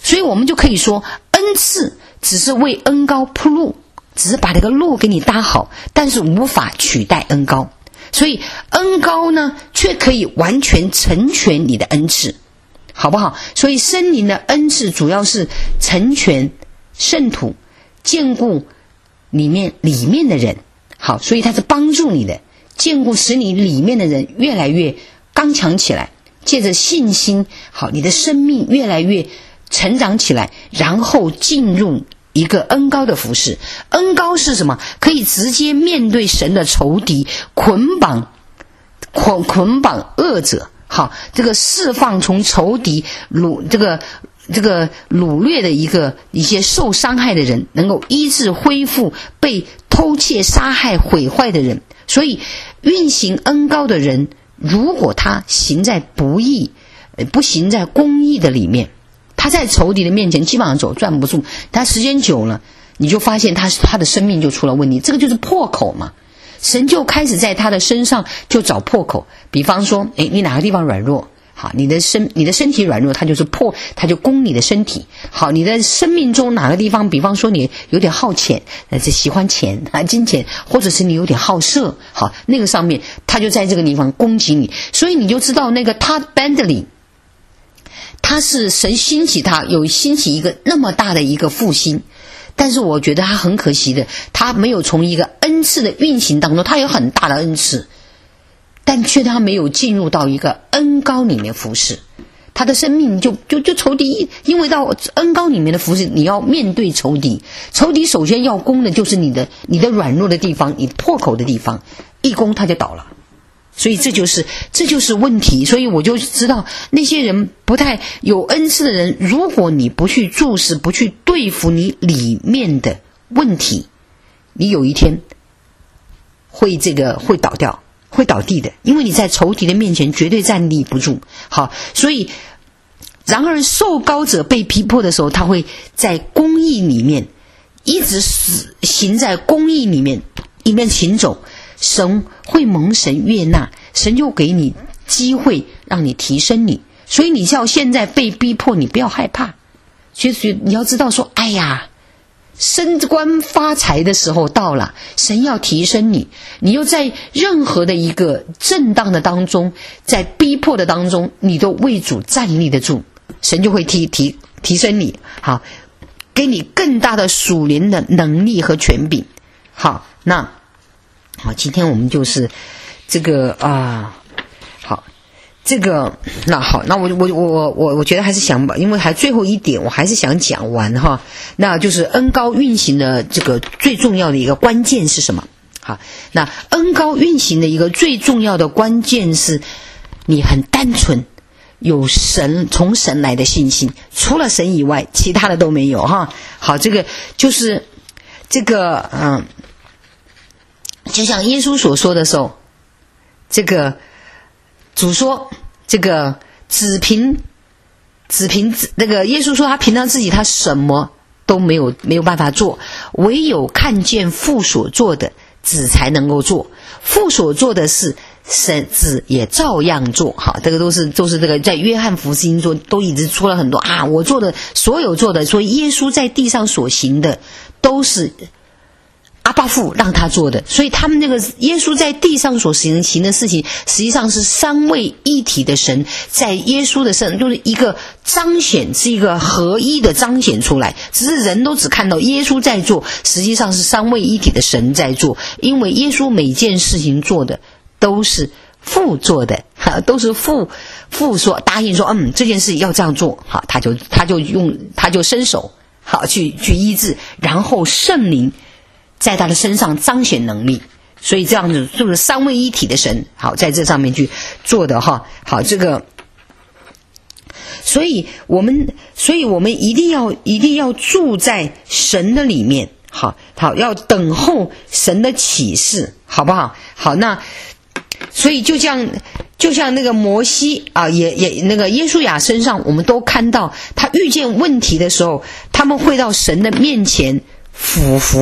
所以我们就可以说，恩赐只是为恩膏铺路，只是把这个路给你搭好，但是无法取代恩膏。所以恩膏呢，却可以完全成全你的恩赐，好不好？所以圣灵的恩赐主要是成全圣徒，坚固里面里面的人。好，所以它是帮助你的，坚固使你里面的人越来越刚强起来，借着信心，好，你的生命越来越成长起来，然后进入一个恩膏的服事。恩膏是什么？可以直接面对神的仇敌，捆绑捆捆绑恶者，好，这个释放从仇敌掳这个这个掳掠的一个一些受伤害的人，能够医治恢复被偷窃杀害毁坏的人。所以运行恩膏的人，如果他行在不义不行在公义的里面，他在仇敌的面前基本上走转不住，他时间久了，你就发现他他的生命就出了问题，这个就是破口嘛。神就开始在他的身上就找破口，比方说，诶，你哪个地方软弱，好，你的身你的身体软弱，他就是破，他就攻你的身体。好，你的生命中哪个地方，比方说你有点好钱，呃，喜欢钱啊，金钱，或者是你有点好色，好，那个上面他就在这个地方攻击你，所以你就知道那个Todd Bentley。他是神兴起他，有兴起一个那么大的一个复兴，但是我觉得他很可惜的，他没有从一个恩赐的运行当中，他有很大的恩赐，但却他没有进入到一个恩膏里面服侍，他的生命就就就仇敌，因为到恩膏里面的服侍，你要面对仇敌，仇敌首先要攻的就是你的你的软弱的地方，你破口的地方，一攻他就倒了。所以这就是这就是问题。所以我就知道那些人不太有恩赐的人，如果你不去注视，不去对付你里面的问题，你有一天会这个会倒掉，会倒地的，因为你在仇敌的面前绝对站立不住。好，所以然而受膏者被逼迫的时候，他会在公义里面一直行在公义里面里面行走，神会蒙神悦纳，神就给你机会让你提升你。所以你要现在被逼迫，你不要害怕，其实你要知道说，哎呀，升官发财的时候到了，神要提升你，你又在任何的一个震荡的当中，在逼迫的当中，你都为主站立得住，神就会提提提升你，好，给你更大的属灵的能力和权柄。好，那好，今天我们就是这个啊，好，这个那好，那我我我我我觉得还是想把，因为还最后一点，我还是想讲完哈。那就是恩膏运行的这个最重要的一个关键是什么？好，那恩膏运行的一个最重要的关键是，你很单纯，有神从神来的信心，除了神以外，其他的都没有哈。好，这个就是这个嗯。就像耶稣所说的时候，这个主说，这个只凭只凭那个耶稣说他凭他自己他什么都没有没有办法做，唯有看见父所做的，子才能够做。父所做的事，神子也照样做。好，这个都是都是这个在约翰福音中都一直说了很多啊，我做的所有做的，所以耶稣在地上所行的都是阿爸父让他做的，所以他们那个耶稣在地上所行行的事情，实际上是三位一体的神在耶稣的身，就是一个彰显，是一个合一的彰显出来。只是人都只看到耶稣在做，实际上是三位一体的神在做，因为耶稣每件事情做的都是父做的，都是父父说答应说，嗯，这件事要这样做，好，他就他就用他就伸手，好去去医治，然后圣灵在他的身上彰显能力，所以这样子就是三位一体的神，好，在这上面去做的哈。好，这个，所以我们，所以我们一定要一定要住在神的里面，好，好，要等候神的启示，好不好？好，那所以就像就像那个摩西啊，也也那个耶稣亚身上，我们都看到，他遇见问题的时候，他们会到神的面前俯伏。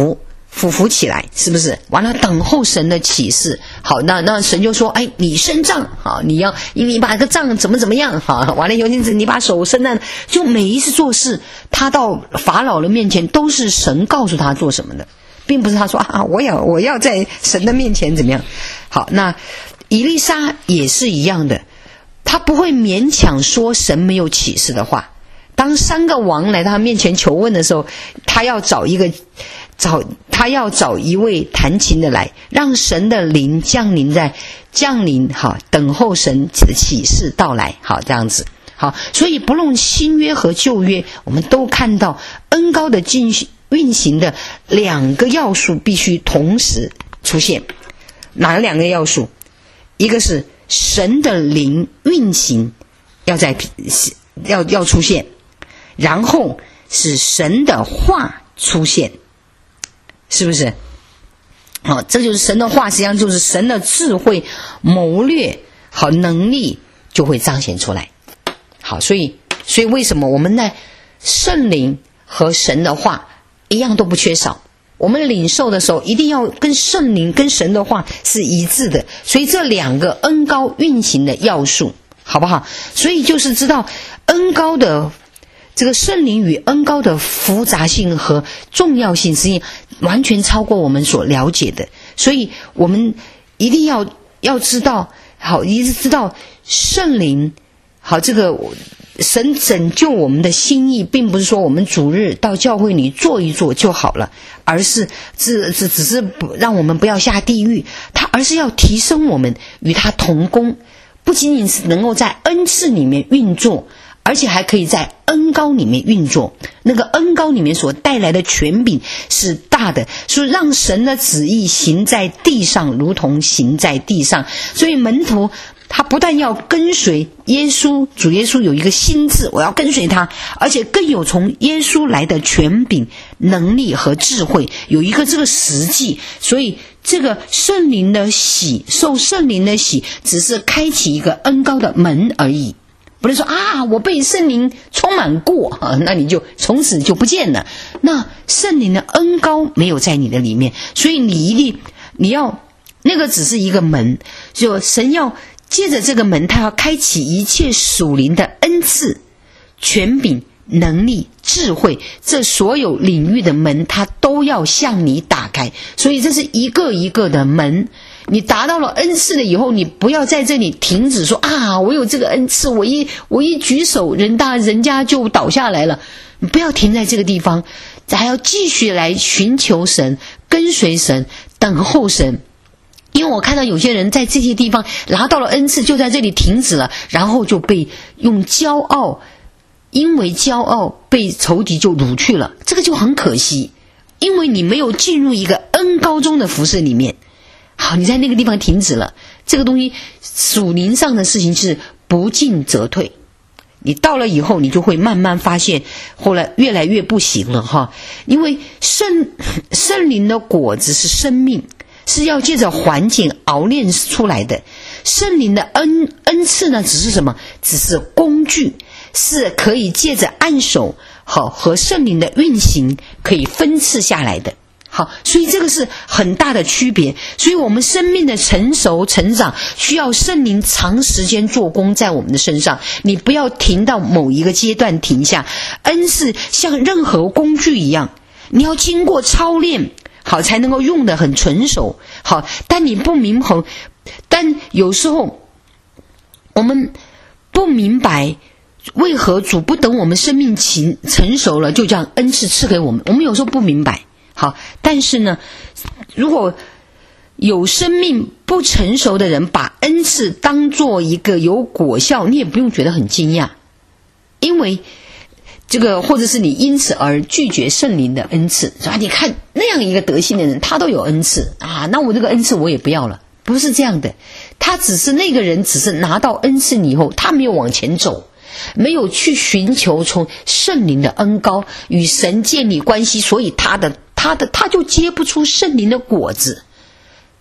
俯伏起来，是不是？完了等候神的启示。好，那那神就说，哎，你伸杖，好，你要你把这个杖怎么怎么样，好，完了尤其是你把手伸在，就每一次做事，他到法老的面前都是神告诉他做什么的，并不是他说啊，我要我要在神的面前怎么样。好，那以利沙也是一样的，他不会勉强说神没有启示的话。当三个王来到他面前求问的时候，他要找一个找他要找一位弹琴的来，让神的灵降临在降临，好，等候神的启示到来，好，这样子。好，所以不论新约和旧约，我们都看到恩膏的进行运行的两个要素必须同时出现。哪两个要素？一个是神的灵运行要在要要出现，然后是神的话出现，是不是？好，这就是神的话，实际上就是神的智慧、谋略和能力就会彰显出来。好，所以所以为什么我们在圣灵和神的话一样都不缺少？我们领受的时候一定要跟圣灵跟神的话是一致的，所以这两个恩膏运行的要素，好不好？所以就是知道恩膏的这个圣灵与恩膏的复杂性和重要性，实际完全超过我们所了解的。所以我们一定要要知道，好，一直知道圣灵，好，这个神拯救我们的心意，并不是说我们主日到教会里做一做就好了，而是只只只是让我们不要下地狱，他而是要提升我们与他同工，不仅仅是能够在恩赐里面运作，而且还可以在恩膏里面运作。那个恩膏里面所带来的权柄是大的，所以让神的旨意行在地上，如同行在地上。所以门徒他不但要跟随耶稣，主耶稣有一个心志，我要跟随他，而且更有从耶稣来的权柄、能力和智慧，有一个这个实际。所以这个圣灵的喜，受圣灵的喜，只是开启一个恩膏的门而已。不是说啊，我被圣灵充满过啊，那你就从此就不见了。那圣灵的恩膏没有在你的里面，所以你一定你要那个只是一个门，就神要借着这个门，他要开启一切属灵的恩赐、权柄、能力、智慧，这所有领域的门，他都要向你打开。所以这是一个一个的门。你达到了恩赐了以后，你不要在这里停止说啊，我有这个恩赐，我一我一举手，人大人家就倒下来了。你不要停在这个地方，还要继续来寻求神，跟随神，等候神。因为我看到有些人在这些地方拿到了恩赐，就在这里停止了，然后就被用骄傲，因为骄傲被仇敌就掳去了，这个就很可惜，因为你没有进入一个恩膏中的服事里面。好，你在那个地方停止了，这个东西属灵上的事情是不进则退。你到了以后，你就会慢慢发现，后来越来越不行了哈。因为圣圣灵的果子是生命，是要借着环境熬炼出来的。圣灵的恩恩赐呢，只是什么？只是工具，是可以借着按手好和圣灵的运行可以分赐下来的。好，所以这个是很大的区别。所以我们生命的成熟成长需要圣灵长时间做工在我们的身上，你不要停到某一个阶段停下。恩赐像任何工具一样，你要经过操练，好才能够用得很纯熟。好，但你不明白，但有时候我们不明白为何主不等我们生命成熟了就将恩赐赐给我们，我们有时候不明白。好，但是呢，如果有生命不成熟的人把恩赐当做一个有果效，你也不用觉得很惊讶，因为这个或者是你因此而拒绝圣灵的恩赐，是吧？你看那样一个德性的人，他都有恩赐啊，那我这个恩赐我也不要了，不是这样的。他只是那个人只是拿到恩赐以后，他没有往前走，没有去寻求从圣灵的恩膏与神建立关系，所以他的他的他就结不出圣灵的果子。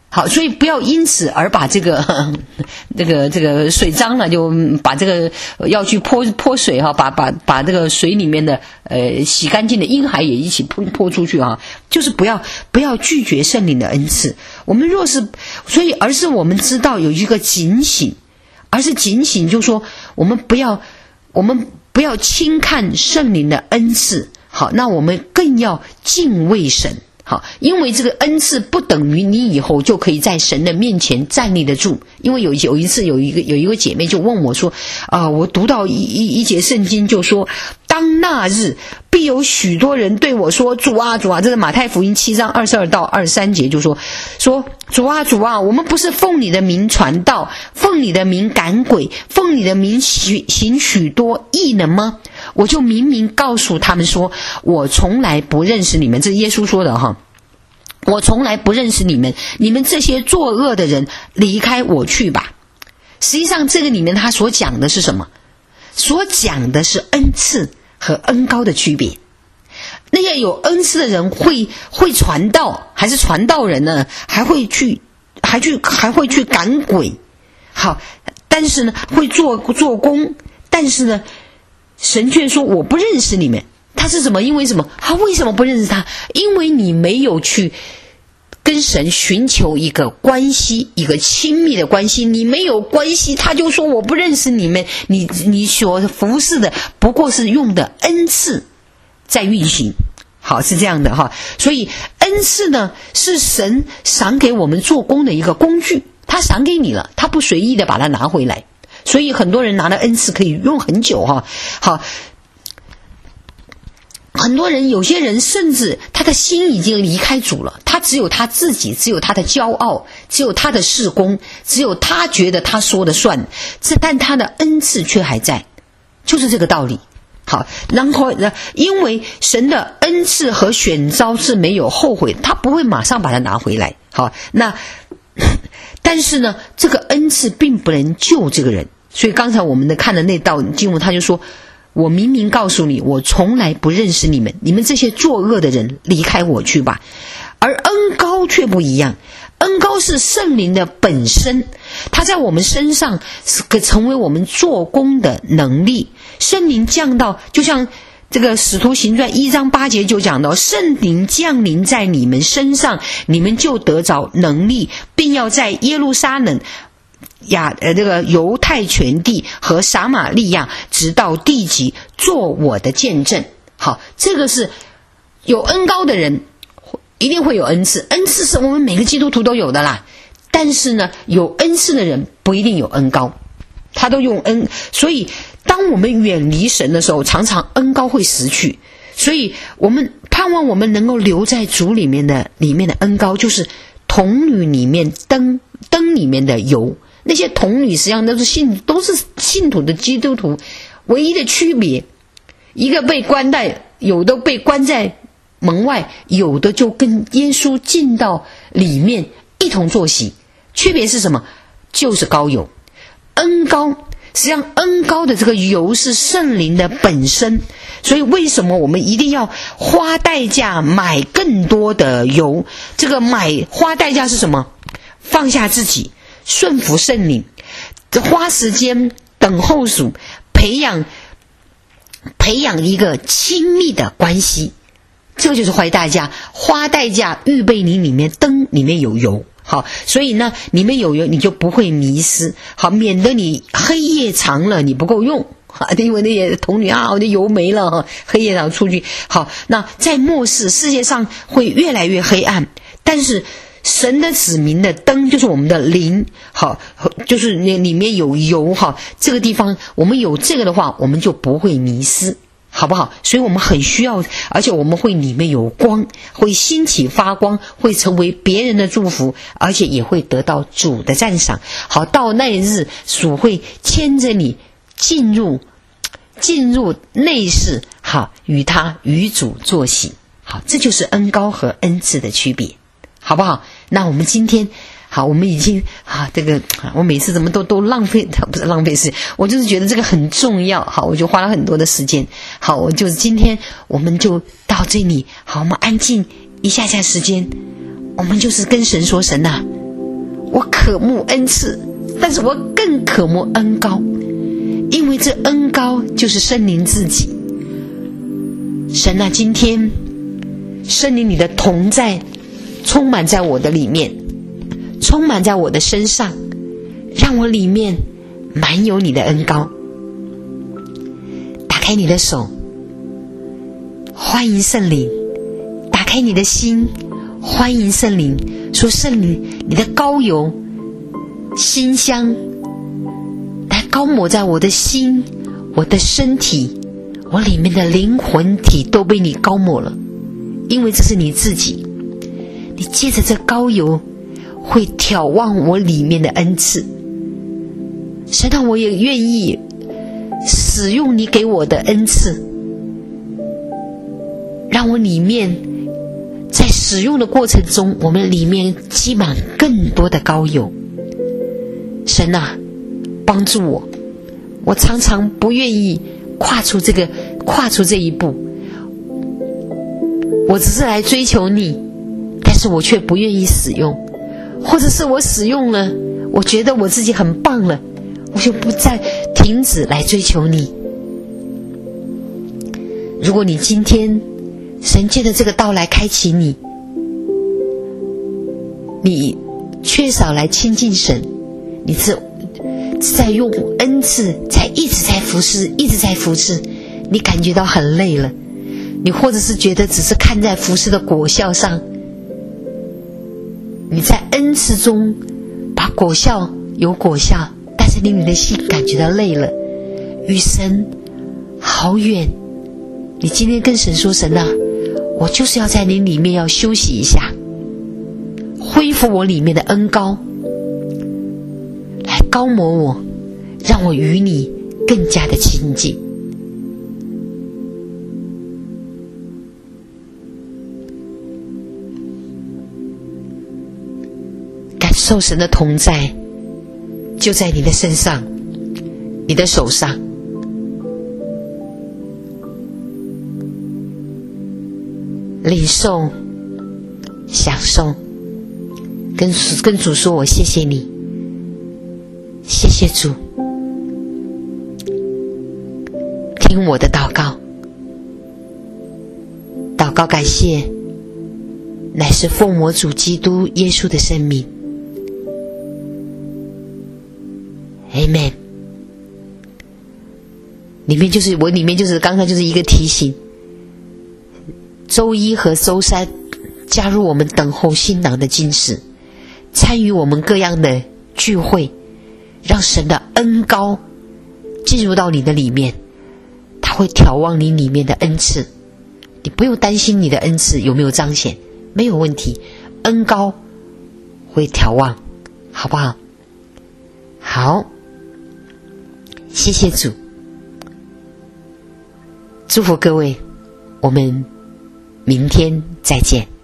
好，所以不要因此而把这个这个这个水脏了，就把这个要去泼泼水哈，把把把这个水里面的呃洗干净的婴孩也一起泼泼出去啊，就是不要不要拒绝圣灵的恩赐。我们若是所以，而是我们知道有一个警醒，而是警醒，就是说我们不要我们不要轻看圣灵的恩赐。好，那我们更要敬畏神。好，因为这个恩赐不等于你以后就可以在神的面前站立得住。因为有有一次有一个有一个姐妹就问我说啊、呃，我读到一一一节圣经就说，当那日必有许多人对我说，主啊主啊，这是马太福音七章二十二到二十三节，就说说主啊主啊，我们不是奉你的名传道，奉你的名赶鬼，奉你的名行许多异能吗？我就明明告诉他们说，我从来不认识你们，这是耶稣说的哈。我从来不认识你们，你们这些作恶的人，离开我去吧。实际上这个里面他所讲的是什么？所讲的是恩赐和恩膏的区别。那些有恩赐的人会会传道，还是传道人呢？还会去还去还会去赶鬼。好，但是呢会做做工，但是呢神却说我不认识你们。他是什么？因为什么？他为什么不认识他？因为你没有去跟神寻求一个关系，一个亲密的关系。你没有关系，他就说我不认识你们。你你所服侍的不过是用的恩赐在运行。好，是这样的哈。所以恩赐呢是神赏给我们做工的一个工具，他赏给你了，他不随意的把它拿回来。所以很多人拿的恩赐可以用很久哈。好，很多人有些人甚至他的心已经离开主了，他只有他自己，只有他的骄傲，只有他的事工，只有他觉得他说了算，这但他的恩赐却还在，就是这个道理。好，然后因为神的恩赐和选召是没有后悔，他不会马上把它拿回来。好，那但是呢这个恩赐并不能救这个人。所以刚才我们的看的那道经文，他就说我明明告诉你，我从来不认识你们，你们这些作恶的人，离开我去吧。而恩膏却不一样，恩膏是圣灵的本身，它在我们身上可成为我们做工的能力。圣灵降到，就像这个使徒行传一章八节就讲到，圣灵降临在你们身上，你们就得着能力，并要在耶路撒冷亚呃这个犹太全地和撒玛利亚直到地极做我的见证。好，这个是有恩膏的人一定会有恩赐，恩赐是我们每个基督徒都有的啦。但是呢有恩赐的人不一定有恩膏，他都用恩。所以当我们远离神的时候，常常恩膏会失去。所以我们盼望我们能够留在主里面的里面的恩膏，就是童女里面灯灯里面的油。那些童女实际上都是信都是信徒的基督徒，唯一的区别，一个被关在，有的被关在门外，有的就跟耶稣进到里面一同坐席。区别是什么？就是膏油。恩膏实际上恩膏的这个油是圣灵的本身。所以为什么我们一定要花代价买更多的油？这个买花代价是什么？放下自己，顺服圣灵，花时间等候主，培养培养一个亲密的关系，这就是花代价。花代价预备你里面灯里面有油。好，所以呢里面有油你就不会迷失。好，免得你黑夜长了你不够用，因为那些童女啊，我的油没了，黑夜长出去。好，那在末世世界上会越来越黑暗，但是神的子民的灯就是我们的灵。好，就是里面有油。好，这个地方我们有这个的话，我们就不会迷失，好不好？所以我们很需要，而且我们会里面有光，会兴起发光，会成为别人的祝福，而且也会得到主的赞赏。好，到那日主会牵着你进入进入内室，好，与他与主作喜。好，这就是恩膏和恩赐的区别，好不好？那我们今天好，我们已经啊，这个我每次怎么都都浪费，不是浪费时间，我就是觉得这个很重要。好，我就花了很多的时间。好，我就是今天我们就到这里。好，我们安静一下下时间，我们就是跟神说，神啊， 我渴慕恩赐，但是我更渴慕恩膏，因为这恩膏就是圣灵自己。神啊，今天圣灵你的同在充满在我的里面，充满在我的身上，让我里面满有你的恩膏。打开你的手，欢迎圣灵，打开你的心，欢迎圣灵，说圣灵你的膏油馨香来膏抹在我的心，我的身体，我里面的灵魂体都被你膏抹了，因为这是你自己。你借着这膏油会眺望我里面的恩赐。神啊，我也愿意使用你给我的恩赐，让我里面在使用的过程中，我们里面积满更多的膏油。神啊，帮助我，我常常不愿意跨出这个跨出这一步，我只是来追求你，但是我却不愿意使用，或者是我使用了，我觉得我自己很棒了，我就不再停止来追求你。如果你今天神借着这个道来开启你，你缺少来亲近神，你是在用恩赐在一直在服侍一直在服侍，你感觉到很累了，你或者是觉得只是看在服侍的果效上，你在恩赐中把果效有果效，但是你的心感觉到累了，与神好远。你今天跟神说，神啊，我就是要在你里面要休息一下，恢复我里面的恩膏，来膏抹我，让我与你更加的亲近。感受神的同在就在你的身上，你的手上。领受，享受，跟跟主说，我谢谢你，谢谢主，听我的祷告，祷告感谢，乃是奉我主基督耶稣的圣名 Amen。 里面就是我里面就是刚才就是一个提醒，周一和周三加入我们等候新郎的金饰，参与我们各样的聚会，让神的恩膏进入到你的里面，他会眺望你里面的恩赐。你不用担心你的恩赐有没有彰显，没有问题，恩膏会眺望，好不好？好，谢谢主，祝福各位，我们明天再见。